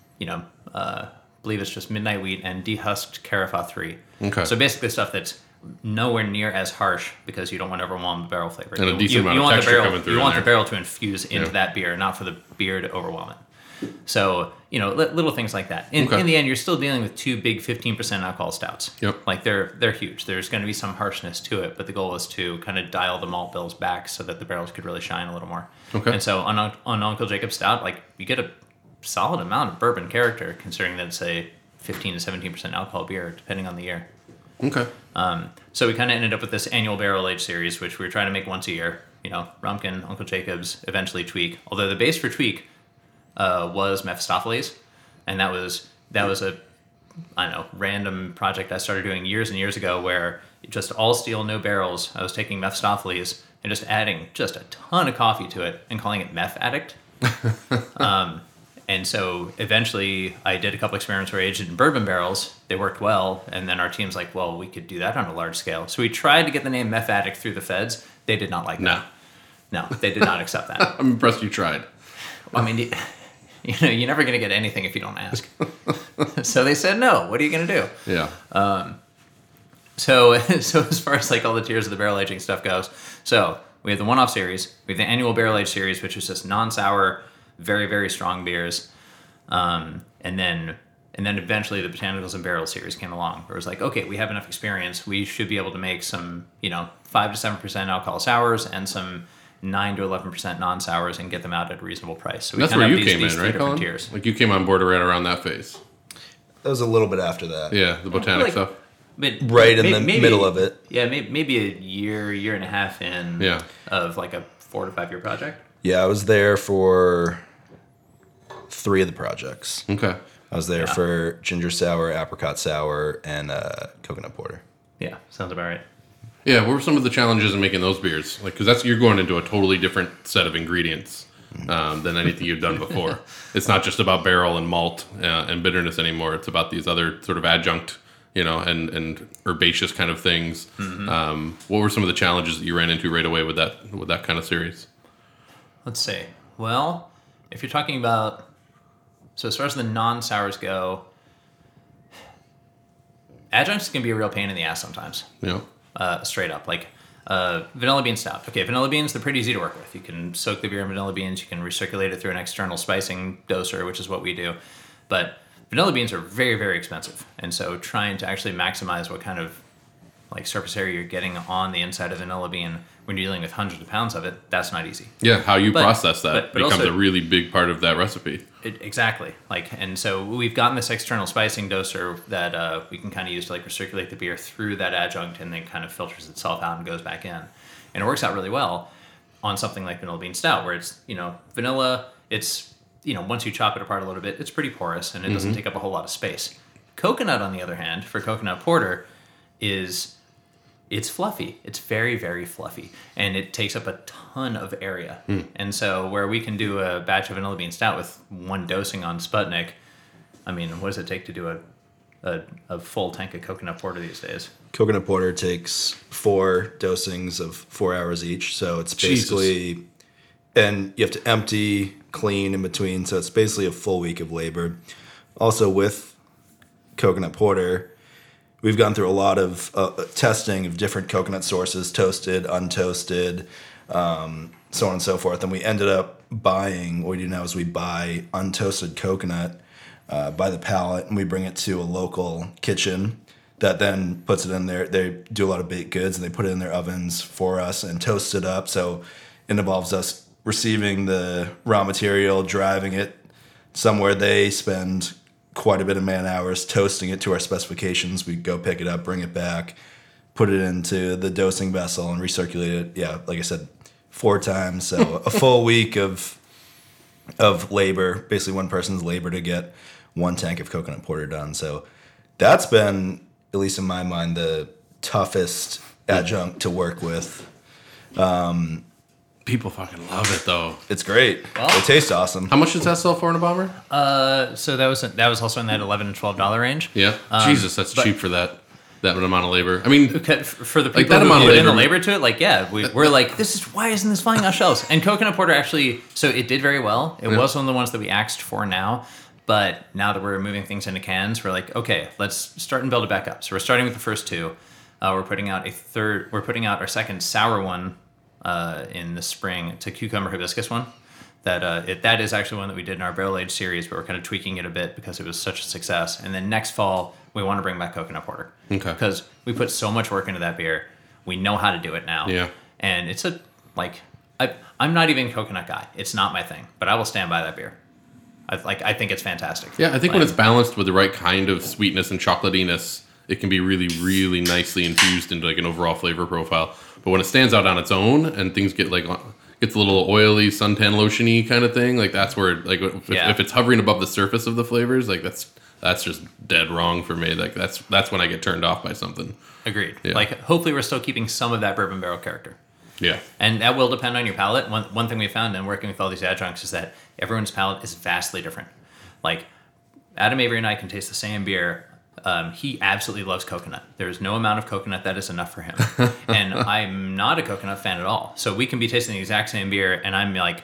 believe it's just Midnight Wheat and dehusked Carafa 3. Okay. So basically stuff that's nowhere near as harsh because you don't want to overwhelm the barrel flavor. And a decent amount of texture coming through. You want the barrel to infuse into that beer, not for the beer to overwhelm it. So, little things like that. In the end, you're still dealing with 2 big 15% alcohol stouts. Yep. Like they're huge. There's going to be some harshness to it, but the goal is to kind of dial the malt bills back so that the barrels could really shine a little more. Okay. And so on Uncle Jacob's stout, like you get a solid amount of bourbon character, considering that it's a 15 to 17% alcohol beer, depending on the year. Okay. So we kind of ended up with this annual barrel age series, which we were trying to make once a year. Rumpkin, Uncle Jacob's, eventually Tweak. Although the base for Tweak was Mephistopheles, and that was a random project I started doing years and years ago, where just all steel, no barrels. I was taking Mephistopheles and just adding just a ton of coffee to it and calling it Meth Addict. And so eventually I did a couple experiments where I aged it in bourbon barrels. They worked well. And then our team's like, well, we could do that on a large scale. So we tried to get the name Meth Addict through the feds. They did not like that. No, they did not accept that. I'm impressed you tried. I mean, you're never going to get anything if you don't ask. So they said, no, what are you going to do? Yeah. So as far as like all the tiers of the barrel aging stuff goes, so we have the one-off series, we have the annual barrel age series, which is just non-sour, very, very strong beers. And then eventually the Botanicals and Barrels series came along, where it was like, okay, we have enough experience. We should be able to make some, 5 to 7% alcohol sours and some 9 to 11% non-sours and get them out at a reasonable price. So that's where you came in, right, Colin? Tiers. Like you came on board right around that phase. That was a little bit after that. Yeah, the botanic stuff. Right in the middle of it. Yeah, maybe a year and a half in Yeah. of like a 4 to 5 year project. Yeah, I was there for 3 of the projects. Okay. I was there for ginger sour, apricot sour, and coconut porter. Yeah, sounds about right. Yeah, what were some of the challenges in making those beers? Like, because you're going into a totally different set of ingredients than anything you've done before. It's not just about barrel and malt and bitterness anymore. It's about these other sort of adjunct, and herbaceous kind of things. Mm-hmm. What were some of the challenges that you ran into right away with that kind of series? Let's see. Well, if you're talking about, so as far as the non-sours go, adjuncts can be a real pain in the ass sometimes. Yeah. Straight up, like vanilla bean stout. Okay, vanilla beans, they're pretty easy to work with. You can soak the beer in vanilla beans. You can recirculate it through an external spicing doser, which is what we do. But vanilla beans are very, very expensive. And so trying to actually maximize what kind of like surface area you're getting on the inside of vanilla bean when you're dealing with hundreds of pounds of it, that's not easy. Yeah, how you process that becomes also, a really big part of that recipe. Exactly. And so we've gotten this external spicing doser that we can kind of use to like recirculate the beer through that adjunct, and then kind of filters itself out and goes back in. And it works out really well on something like vanilla bean stout, where it's, vanilla, it's, once you chop it apart a little bit, it's pretty porous and it doesn't take up a whole lot of space. Coconut, on the other hand, for coconut porter, it's fluffy. It's very, very fluffy. And it takes up a ton of area. And so where we can do a batch of vanilla bean stout with one dosing on Sputnik, I mean, what does it take to do a full tank of coconut porter these days? Coconut porter takes 4 dosings of 4 hours each. So it's basically, Jesus. And you have to empty, clean in between. So it's basically a full week of labor. Also with coconut porter, we've gone through a lot of testing of different coconut sources, toasted, untoasted, so on and so forth. And we ended up buying, what we do now is we buy untoasted coconut by the pallet, and we bring it to a local kitchen that then puts it in there. They do a lot of baked goods, and they put it in their ovens for us and toast it up. So it involves us receiving the raw material, driving it somewhere. They spend quite a bit of man hours toasting it to our specifications. We go pick it up, bring it back, put it into the dosing vessel, and recirculate it. Yeah, like I said, 4 times. So a full week of labor, basically one person's labor to get 1 tank of coconut porter done. So that's been, at least in my mind, the toughest adjunct to work with. People fucking love it though. It's great. Well, it tastes awesome. How much does that sell for in a bomber? So that was also in that $11 to $12 range. Yeah. Jesus, that's cheap for that amount of labor. I mean, for the people who put in the labor to it, we're like, why isn't this flying off shelves? And coconut porter actually, so it did very well. It was one of the ones that we axed for now. But now that we're moving things into cans, we're like, okay, let's start and build it back up. So we're starting with the first 2. We're putting out our second sour one in the spring. It's a cucumber hibiscus one. That is actually one that we did in our barrel age series, but we're kind of tweaking it a bit because it was such a success. And then next fall, we want to bring back coconut porter. Okay. Because we put so much work into that beer. We know how to do it now. Yeah. And it's I'm not even a coconut guy. It's not my thing, but I will stand by that beer. I think it's fantastic. Yeah, I think when it's balanced with the right kind of sweetness and chocolatiness, it can be really, really nicely infused into like an overall flavor profile. But when it stands out on its own and things get gets a little oily, suntan lotiony kind of thing, like that's where if it's hovering above the surface of the flavors, like that's just dead wrong for me. Like that's when I get turned off by something. Agreed. Yeah. Like hopefully we're still keeping some of that bourbon barrel character. Yeah. And that will depend on your palate. One thing we found in working with all these adjuncts is that everyone's palate is vastly different. Like Adam Avery and I can taste the same beer. He absolutely loves coconut. There's no amount of coconut that is enough for him. And I'm not a coconut fan at all. So we can be tasting the exact same beer, and I'm like,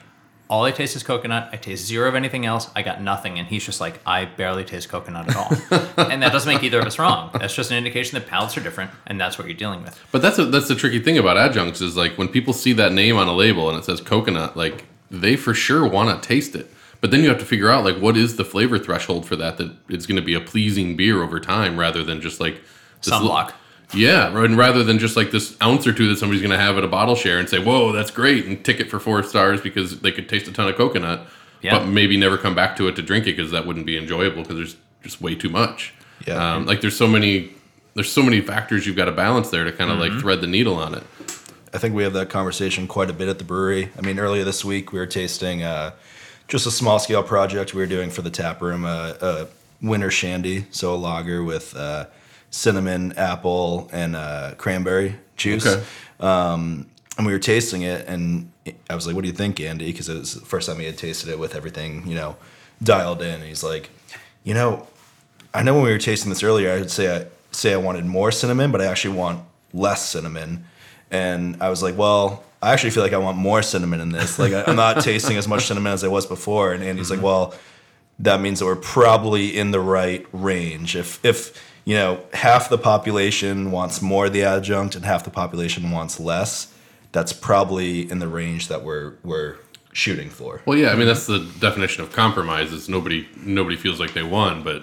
all I taste is coconut. I taste zero of anything else. I got nothing. And he's just like, I barely taste coconut at all. And that doesn't make either of us wrong. That's just an indication that palates are different, and that's what you're dealing with. But that's the tricky thing about adjuncts is like when people see that name on a label and it says coconut, like they for sure want to taste it. But then you have to figure out like what is the flavor threshold for that it's going to be a pleasing beer over time rather than just like Sunblock. Yeah, and rather than just like this ounce or two that somebody's going to have at a bottle share and say, whoa, that's great, and tick it for 4 stars because they could taste a ton of coconut, but maybe never come back to it to drink it because that wouldn't be enjoyable because there's just way too much. Yeah. Like there's so many factors you've got to balance there to kind of like thread the needle on it. I think we have that conversation quite a bit at the brewery. I mean, earlier this week we were tasting just a small scale project we were doing for the tap room, a winter shandy, so a lager with cinnamon, apple, and cranberry juice. Okay. And we were tasting it, and I was like, "What do you think, Andy?" Because it was the first time he had tasted it with everything, dialed in. And he's like, I know when we were tasting this earlier, I would say I wanted more cinnamon, but I actually want less cinnamon. And I was like, well, I actually feel like I want more cinnamon in this. Like I'm not tasting as much cinnamon as I was before. And Andy's like, well, that means that we're probably in the right range. If half the population wants more of the adjunct and half the population wants less, that's probably in the range that we're shooting for. Well, yeah, I mean that's the definition of compromise. Is nobody feels like they won, but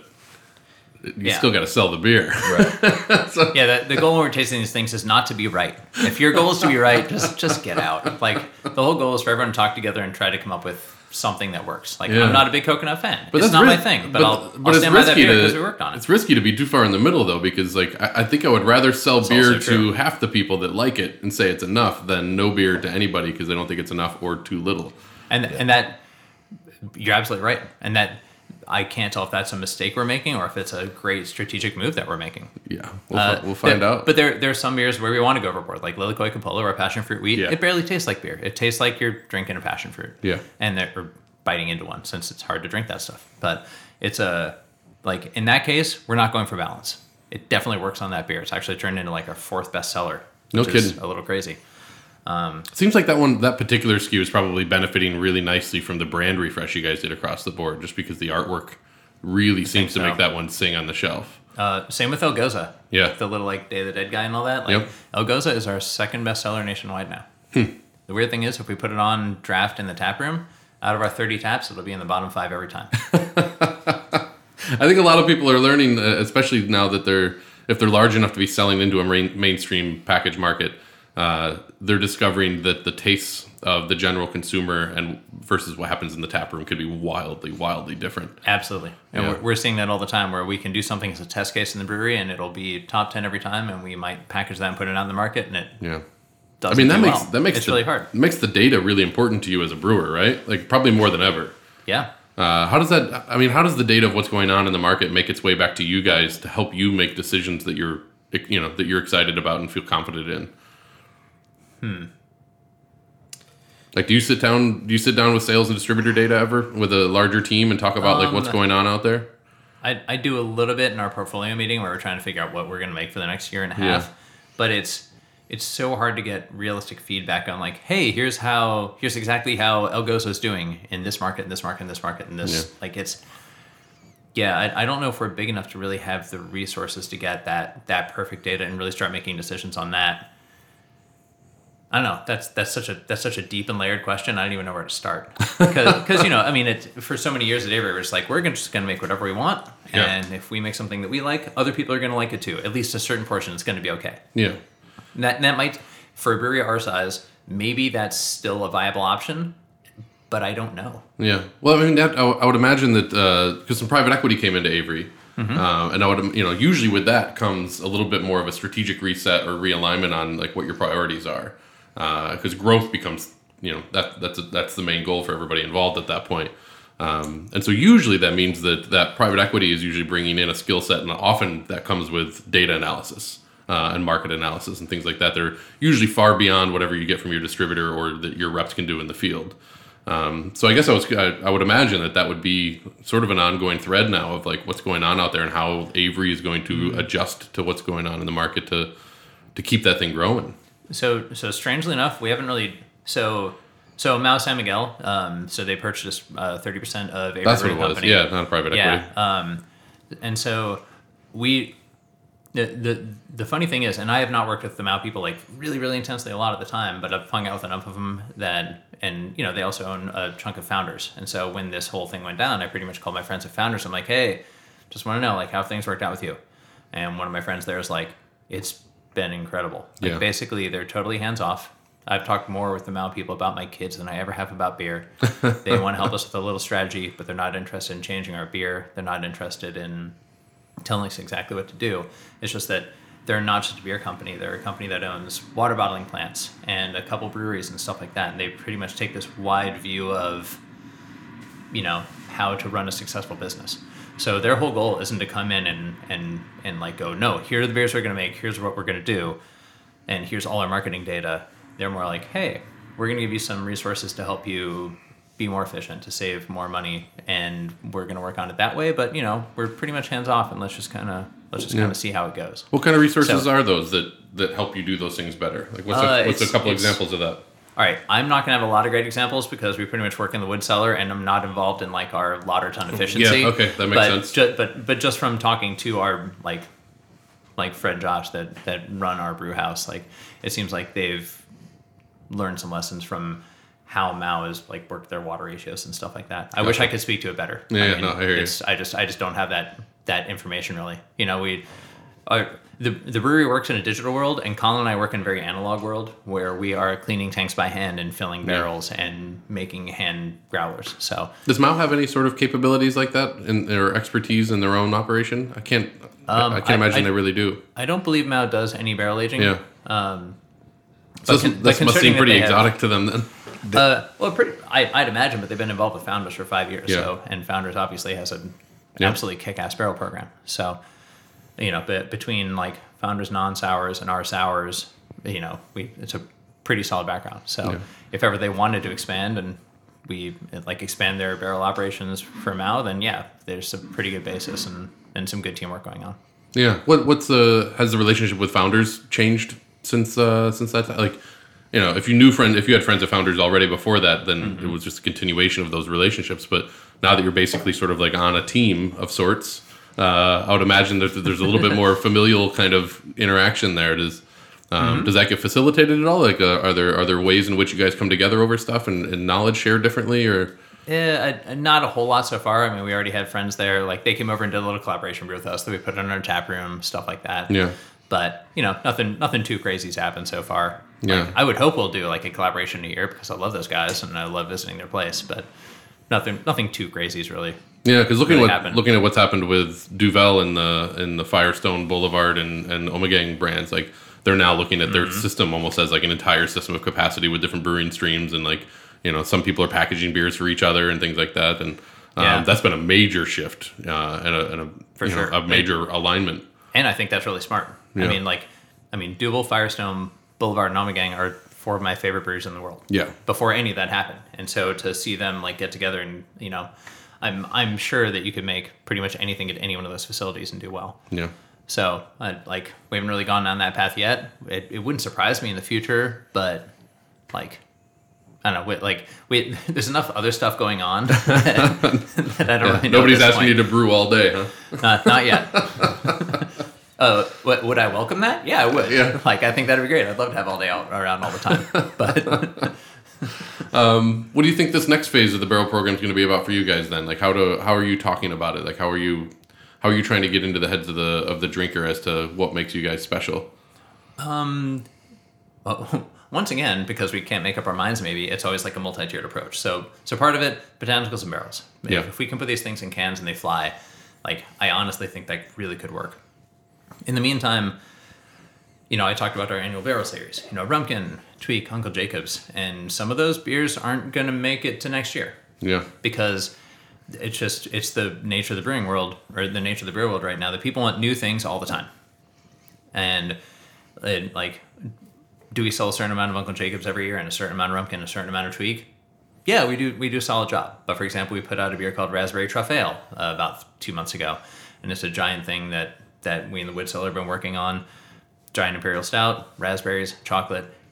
you still got to sell the beer. Right. So. Yeah, the goal when we're tasting these things is not to be right. If your goal is to be right, just get out. Like the whole goal is for everyone to talk together and try to come up with something that works. Like I'm not a big coconut fan. But it's not my thing. But I'll stand by that beer because we worked on it. It's risky to be too far in the middle though, because like I think I would rather sell beer to half the people that like it and say it's enough than no beer to anybody because they don't think it's enough or too little. And that you're absolutely right. And that I can't tell if that's a mistake we're making or if it's a great strategic move that we're making. Yeah, we'll find out. But there's some beers where we want to go overboard, like Lilikoi Coppola or Passion Fruit Wheat. Yeah. It barely tastes like beer. It tastes like you're drinking a passion fruit. Yeah. And they're biting into one since it's hard to drink that stuff. But it's in that case, we're not going for balance. It definitely works on that beer. It's actually turned into like our 4th bestseller. No kidding. A little crazy. Seems like that particular SKU is probably benefiting really nicely from the brand refresh you guys did across the board, just because the artwork really seems to make that one sing on the shelf. Same with El Goza. Yeah. The little like Day of the Dead guy and all that. Yep. El Goza is our 2nd bestseller nationwide now. The weird thing is if we put it on draft in the tap room, out of our 30 taps, it'll be in the bottom 5 every time. I think a lot of people are learning, especially now that if they're large enough to be selling into a mainstream package market, they're discovering that the tastes of the general consumer and versus what happens in the tap room could be wildly, wildly different. Absolutely. And we're seeing that all the time where we can do something as a test case in the brewery and it'll be top 10 every time, and we might package that and put it out in the market and it doesn't it's really hard. It makes the data really important to you as a brewer, right? Like probably more than ever. Yeah. How does the data of what's going on in the market make its way back to you guys to help you make decisions that you're excited about and feel confident in? Like, do you sit down with sales and distributor data ever with a larger team and talk about like what's going on out there? I do a little bit in our portfolio meeting where we're trying to figure out what we're going to make for the next year and a half. But it's so hard to get realistic feedback on like, hey, here's exactly how El Gozo is doing in this market, in this market, in this market, in this. Like it's. Yeah, I don't know if we're big enough to really have the resources to get that perfect data and really start making decisions on that. I don't know. That's such a deep and layered question. I don't even know where to start because for so many years at Avery, we're just like we're just gonna make whatever we want, and if we make something that we like, other people are gonna like it too. At least a certain portion, it's gonna be okay. Yeah, and that might for a brewery our size, maybe that's still a viable option, but I don't know. Yeah, well, I mean, I would imagine that because some private equity came into Avery. And I would, usually with that comes a little bit more of a strategic reset or realignment on like what your priorities are. Because growth becomes, that's the main goal for everybody involved at that point. And so usually that means that private equity is usually bringing in a skill set, and often that comes with data analysis and market analysis and things like that. They're usually far beyond whatever you get from your distributor or that your reps can do in the field. So I guess I would imagine that would be sort of an ongoing thread now of like what's going on out there and how Avery is going to adjust to what's going on in the market to keep that thing growing. So strangely enough, we haven't really. So So Mao San Miguel, so they purchased 30% of a That's what brewing it was. company. Yeah, not a private equity. Yeah, and so the funny thing is, and I have not worked with the Mao people like really, really intensely a lot of the time, but I've hung out with enough of them that, and they also own a chunk of Founders. And so when this whole thing went down, I pretty much called my friends at Founders. I'm like, hey, just want to know like how things worked out with you. And one of my friends there is like, it's been incredible. Like Yeah. basically they're totally hands off. I've talked more with the Mao people about my kids than I ever have about beer. They want to help us with a little strategy, but they're not interested in changing our beer. They're not interested in telling us exactly what to do. It's just that they're not just a beer company. They're a company that owns water bottling plants and a couple breweries and stuff like that. And they pretty much take this wide view of, how to run a successful business. So their whole goal isn't to come in and like go, no, here are the beers we're going to make. Here's what we're going to do. And here's all our marketing data. They're more like, hey, we're going to give you some resources to help you be more efficient, to save more money, and we're going to work on it that way. But we're pretty much hands off, and let's just kind of see how it goes. What kind of resources So- are those that help you do those things better? Like what's a couple examples of that? All right, I'm not going to have a lot of great examples because we pretty much work in the wood cellar, and I'm not involved in like our lauter ton efficiency. Yeah, okay, that makes sense. But just from talking to our like Fred, Josh that run our brew house, like it seems like they've learned some lessons from how Mao has like worked their water ratios and stuff like that. I wish I could speak to it better. Yeah, I hear you. I just don't have that information really. The brewery works in a digital world, and Colin and I work in a very analog world where we are cleaning tanks by hand and filling barrels and making hand growlers. So Does Mao have any sort of capabilities like that or expertise in their own operation? I can't imagine they really do. I don't believe Mao does any barrel aging. Yeah. But This must seem considering that pretty they have- exotic to them then. I'd imagine, but they've been involved with Founders for 5 years. Yeah. So, and Founders obviously has an Yeah. absolutely kick-ass barrel program. So, between like Founders non-sours and our sours, it's a pretty solid background. So, Yeah. if ever they wanted to expand and we like expand their barrel operations for Mao, then yeah, there's a pretty good basis and some good teamwork going on. Yeah. Has the relationship with Founders changed since that time? Like, if you had friends of Founders already before that, then it was just a continuation of those relationships. But now that you're basically sort of like on a team of sorts, I would imagine that there's a little bit more familial kind of interaction there. Does that get facilitated at all? Like, are there ways in which you guys come together over stuff and knowledge shared differently, or? Yeah, not a whole lot so far. I mean, we already had friends there. Like, they came over and did a little collaboration brew with us that we put in our tap room, stuff like that. Yeah. But, nothing too crazy's happened so far. Yeah. Like, I would hope we'll do, like, a collaboration a year because I love those guys and I love visiting their place. But nothing too crazy's really. Yeah, because looking happened. at what's happened with Duvel and the Firestone Boulevard and Omegang brands, like they're now looking at their system almost as like an entire system of capacity with different brewing streams, and like some people are packaging beers for each other and things like that, and that's been a major shift and a major alignment. And I think that's really smart. Yeah. I mean, Duvel, Firestone, Boulevard, and Omegang are four of my favorite breweries in the world. Yeah. Before any of that happened, and so to see them like get together and I'm sure that you could make pretty much anything at any one of those facilities and do well. Yeah. So we haven't really gone down that path yet. It wouldn't surprise me in the future, but like I don't know. There's enough other stuff going on that I don't really know. Nobody's at this asking you point. to brew all day, huh? Not yet. Would I welcome that? Yeah, I would. Yeah. I think that'd be great. I'd love to have all day around all the time. But What do you think this next phase of the barrel program is going to be about for you guys then? Like how are you talking about it? Like how are you trying to get into the heads of the drinker as to what makes you guys special? well, once again, because we can't make up our minds, maybe it's always like a multi-tiered approach. So part of it, botanicals and barrels. Yeah. If we can put these things in cans and they fly, I honestly think that really could work. In the meantime, I talked about our annual barrel series. Rumpkin, Tweak, Uncle Jacobs, and some of those beers aren't going to make it to next year. Yeah. Because it's the nature of the brewing world, or the nature of the beer world right now, that people want new things all the time. And do we sell a certain amount of Uncle Jacobs every year and a certain amount of Rumpkin, a certain amount of Tweak? Yeah, we do a solid job. But for example, we put out a beer called Raspberry Truff Ale about 2 months ago, and it's a giant thing that we in the Wood Cellar have been working on. Giant Imperial Stout, raspberries, chocolate,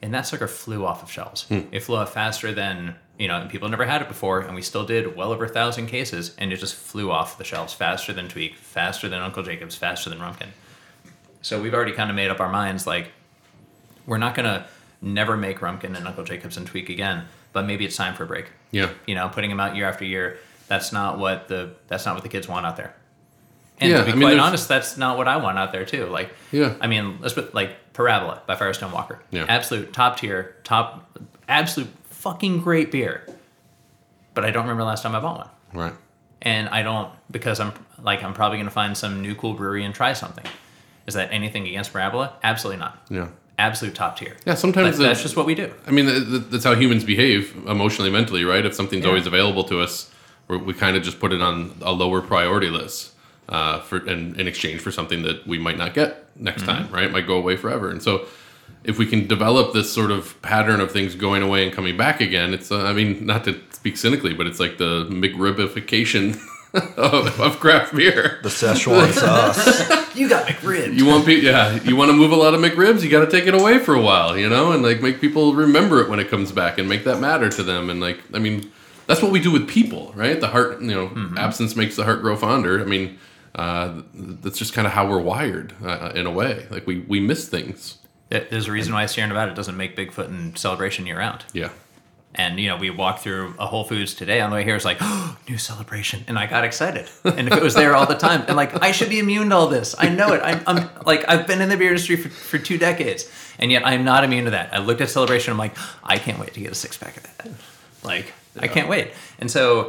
and that sucker flew off of shelves. It flew off faster than, and people never had it before, and we still did well over 1,000 cases, and it just flew off the shelves faster than Tweak, faster than Uncle Jacobs, faster than Rumpkin. So we've already kind of made up our minds, like, we're not going to never make Rumpkin and Uncle Jacobs and Tweak again, but maybe it's time for a break. Yeah. Putting them out year after year, that's not what the kids want out there. And yeah, to be quite honest, that's not what I want out there too. Like, yeah. I mean, let's put like Parabola by Firestone Walker. Yeah. Absolute top tier, absolute fucking great beer. But I don't remember the last time I bought one. Right. And I don't, because I'm probably going to find some new cool brewery and try something. Is that anything against Parabola? Absolutely not. Yeah. Absolute top tier. Yeah, sometimes that's just what we do. I mean, that's how humans behave emotionally, mentally, right? If something's always available to us, we kind of just put it on a lower priority list in exchange for something that we might not get next time, right? It might go away forever. And so if we can develop this sort of pattern of things going away and coming back again, it's, I mean, not to speak cynically, but it's like the McRibification of craft beer. The Szechuan sauce. You got McRibs. You want to move a lot of McRibs, you got to take it away for a while, and like make people remember it when it comes back and make that matter to them. And like, I mean, that's what we do with people, right? The heart, absence makes the heart grow fonder. I mean, that's just kind of how we're wired in a way. Like we miss things. There's a reason why Sierra Nevada doesn't make Bigfoot and Celebration year round. Yeah. And, we walked through a Whole Foods today on the way here. It's like, oh, new Celebration. And I got excited. And if it was there all the time, and like, I should be immune to all this. I know it. I'm like, I've been in the beer industry for 2 decades. And yet I'm not immune to that. I looked at Celebration. I'm like, I can't wait to get a 6-pack of that. Like, I can't wait. And so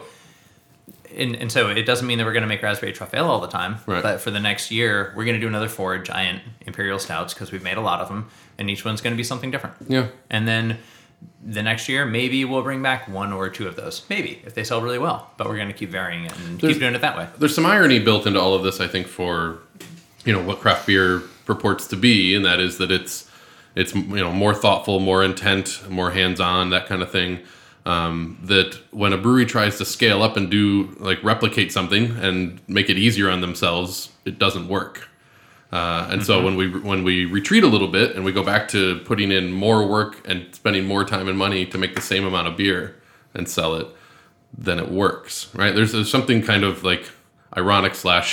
it doesn't mean that we're going to make raspberry truffle ale all the time. Right. But for the next year, we're going to do another 4 giant imperial stouts because we've made a lot of them. And each one's going to be something different. Yeah. And then the next year, maybe we'll bring back 1 or 2 of those. Maybe, if they sell really well. But we're going to keep varying it and keep doing it that way. There's some irony built into all of this, I think, for, what craft beer purports to be. And that is that it's more thoughtful, more intent, more hands-on, that kind of thing. That when a brewery tries to scale up and replicate something and make it easier on themselves, it doesn't work. And so when we retreat a little bit and we go back to putting in more work and spending more time and money to make the same amount of beer and sell it, then it works, right? There's something kind of like ironic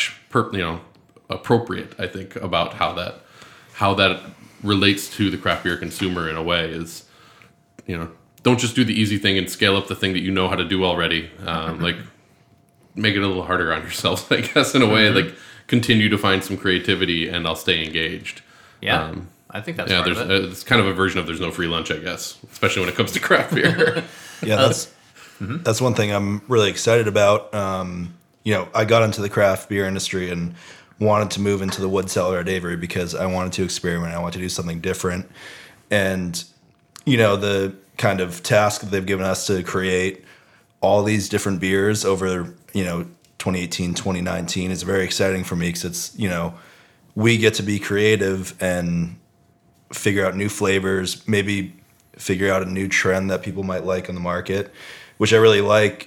/ appropriate, I think, about how that relates to the craft beer consumer in a way is, don't just do the easy thing and scale up the thing that you know how to do already. Like, make it a little harder on yourself, I guess, in a way. Like, continue to find some creativity, and I'll stay engaged. Yeah, I think that's part of it. It's kind of a version of there's no free lunch, I guess, especially when it comes to craft beer. Yeah, that's one thing I'm really excited about. I got into the craft beer industry and wanted to move into the wood cellar at Avery because I wanted to experiment. I wanted to do something different. And, the kind of task that they've given us to create all these different beers over, 2018, 2019 is very exciting for me because it's, we get to be creative and figure out new flavors, maybe figure out a new trend that people might like on the market, which I really like.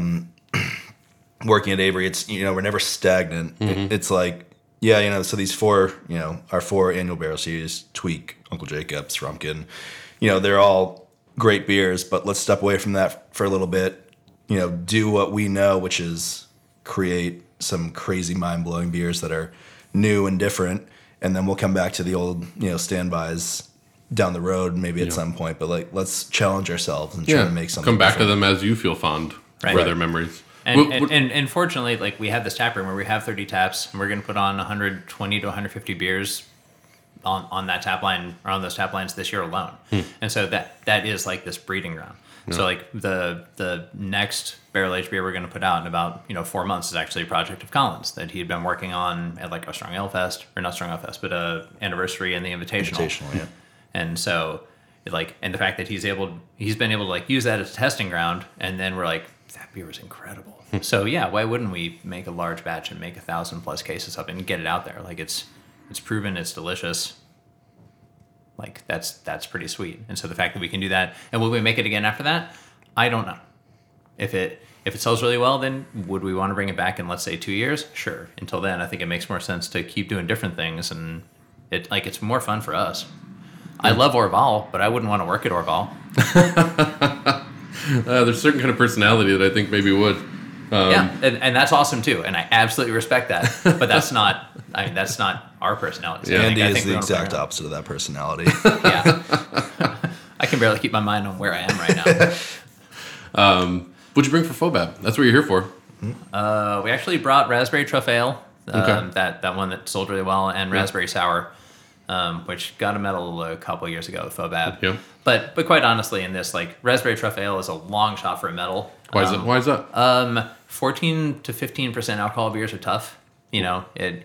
Working at Avery, it's, we're never stagnant. Mm-hmm. It's like, so these 4, our 4 annual barrel series, Tweak, Uncle Jacobs, Rumpkin, they're all great beers, but let's step away from that for a little bit, do what we know, which is create some crazy mind-blowing beers that are new and different, and then we'll come back to the old, standbys down the road maybe at some point, but let's challenge ourselves and try to make something come back different. to them as you feel fond for their memories. And fortunately, we have this tap room where we have 30 taps, and we're going to put on 120 to 150 beers on that tap line, or on those tap lines this year alone. And so that is like this breeding ground. Yeah. So like the next barrel aged beer we're going to put out in about 4 months is actually a project of Colin's that he had been working on at like a Strong Ale Fest, or not Strong Ale Fest, but Anniversary and the Invitational. Yeah. And so and the fact that he's been able to use that as a testing ground, and then we're like, that beer was incredible. So yeah, why wouldn't we make a large batch and make 1,000+ cases up and get it out there? Like it's proven, it's delicious. Like that's pretty sweet. And so the fact that we can do that, and will we make it again after that? I don't know. If it sells really well, then would we want to bring it back in, let's say, 2 years? Sure. Until then, I think it makes more sense to keep doing different things, and it's more fun for us. I love Orval, but I wouldn't want to work at Orval. There's a certain kind of personality that I think maybe would. Yeah, and that's awesome too, and I absolutely respect that. But that's not our personalities. Yeah. Andy I is think the we don't exact agree on opposite of that personality. that. Yeah. I can barely keep my mind on where I am right now. What'd you bring for Fobab? That's what you're here for. We actually brought Raspberry Truff Ale, Okay. that one that sold really well, and Raspberry Sour, which got a medal a couple years ago with Fobab. Yeah. But quite honestly, in this, like, Raspberry Truff Ale is a long shot for a medal. Why is that? 14 to 15% alcohol beers are tough. You know,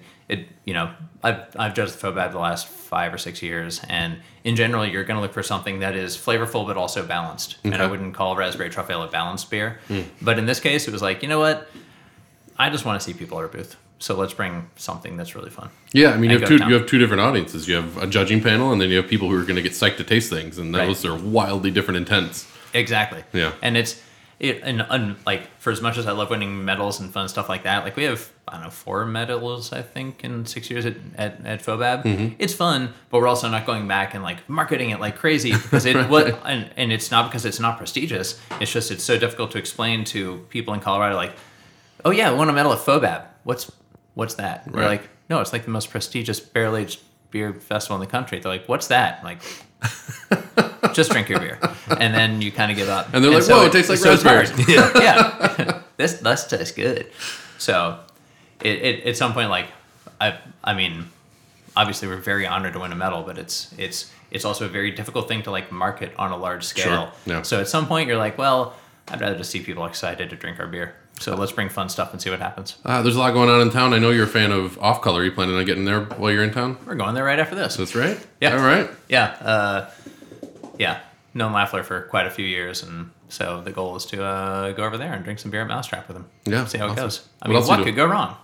I've judged Fobab the last 5 or 6 years, and in general, you're going to look for something that is flavorful but also balanced. And I wouldn't call Raspberry Truff Ale a balanced beer. But in this case, it was like, you know what? I just want to see people at our booth, so let's bring something that's really fun. Yeah, I mean, you And have go two. down. You have two different audiences. You have a judging panel, and then you have people who are going to get psyched to taste things, and those are wildly different intents. Exactly. Yeah. And like, for as much as I love winning medals and fun stuff like that, like, we have, I don't know, 4 medals, I think, in 6 years at Fobab. It's fun, but we're also not going back and, like, marketing it like crazy because and it's not because it's not prestigious. It's just, it's so difficult to explain to people in Colorado, like, oh yeah, I won a medal at Fobab. What's that? Right. We're like, no, it's like the most prestigious barrel-aged beer festival in the country. They're like, what's that? I'm like, just drink your beer. And then you kind of give up. And they're like, whoa, it tastes like it's hard. raspberries. Yeah. This tastes good. So at some point, like, I mean, obviously we're very honored to win a medal, but it's also a very difficult thing to, like, market on a large scale. Sure. Yeah. So at some point you're like, well, I'd rather just see people excited to drink our beer. So let's bring fun stuff and see what happens. There's a lot going on in town. I know you're a fan of Off Color. Are you planning on getting there while you're in town? We're going there right after this. That's right? Yeah. All right. Yeah. Known Lafler for quite a few years, and so the goal is to go over there and drink some beer at Mousetrap with him. Yeah, See how awesome. it goes. I What mean, else what you do? could go wrong?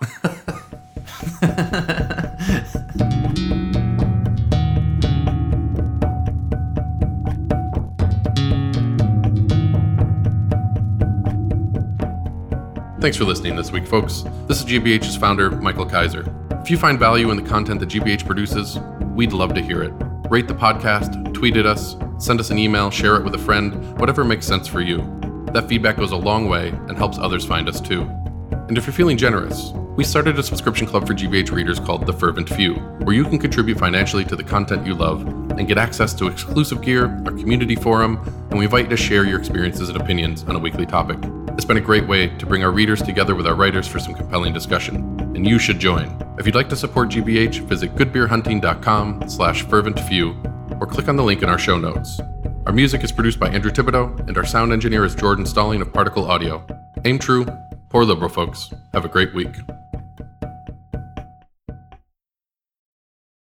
Thanks for listening this week, folks. This is GBH's founder, Michael Kaiser. If you find value in the content that GBH produces, we'd love to hear it. Rate the podcast, tweet at us, send us an email, share it with a friend, whatever makes sense for you. That feedback goes a long way and helps others find us too. And if you're feeling generous, we started a subscription club for GBH readers called The Fervent Few, where you can contribute financially to the content you love and get access to exclusive gear, our community forum, and we invite you to share your experiences and opinions on a weekly topic. It's been a great way to bring our readers together with our writers for some compelling discussion, and you should join. If you'd like to support GBH, visit goodbeerhunting.com/ferventfew or click on the link in our show notes. Our music is produced by Andrew Thibodeau, and our sound engineer is Jordan Stalling of Particle Audio. Aim true, pour liberal, folks. Have a great week.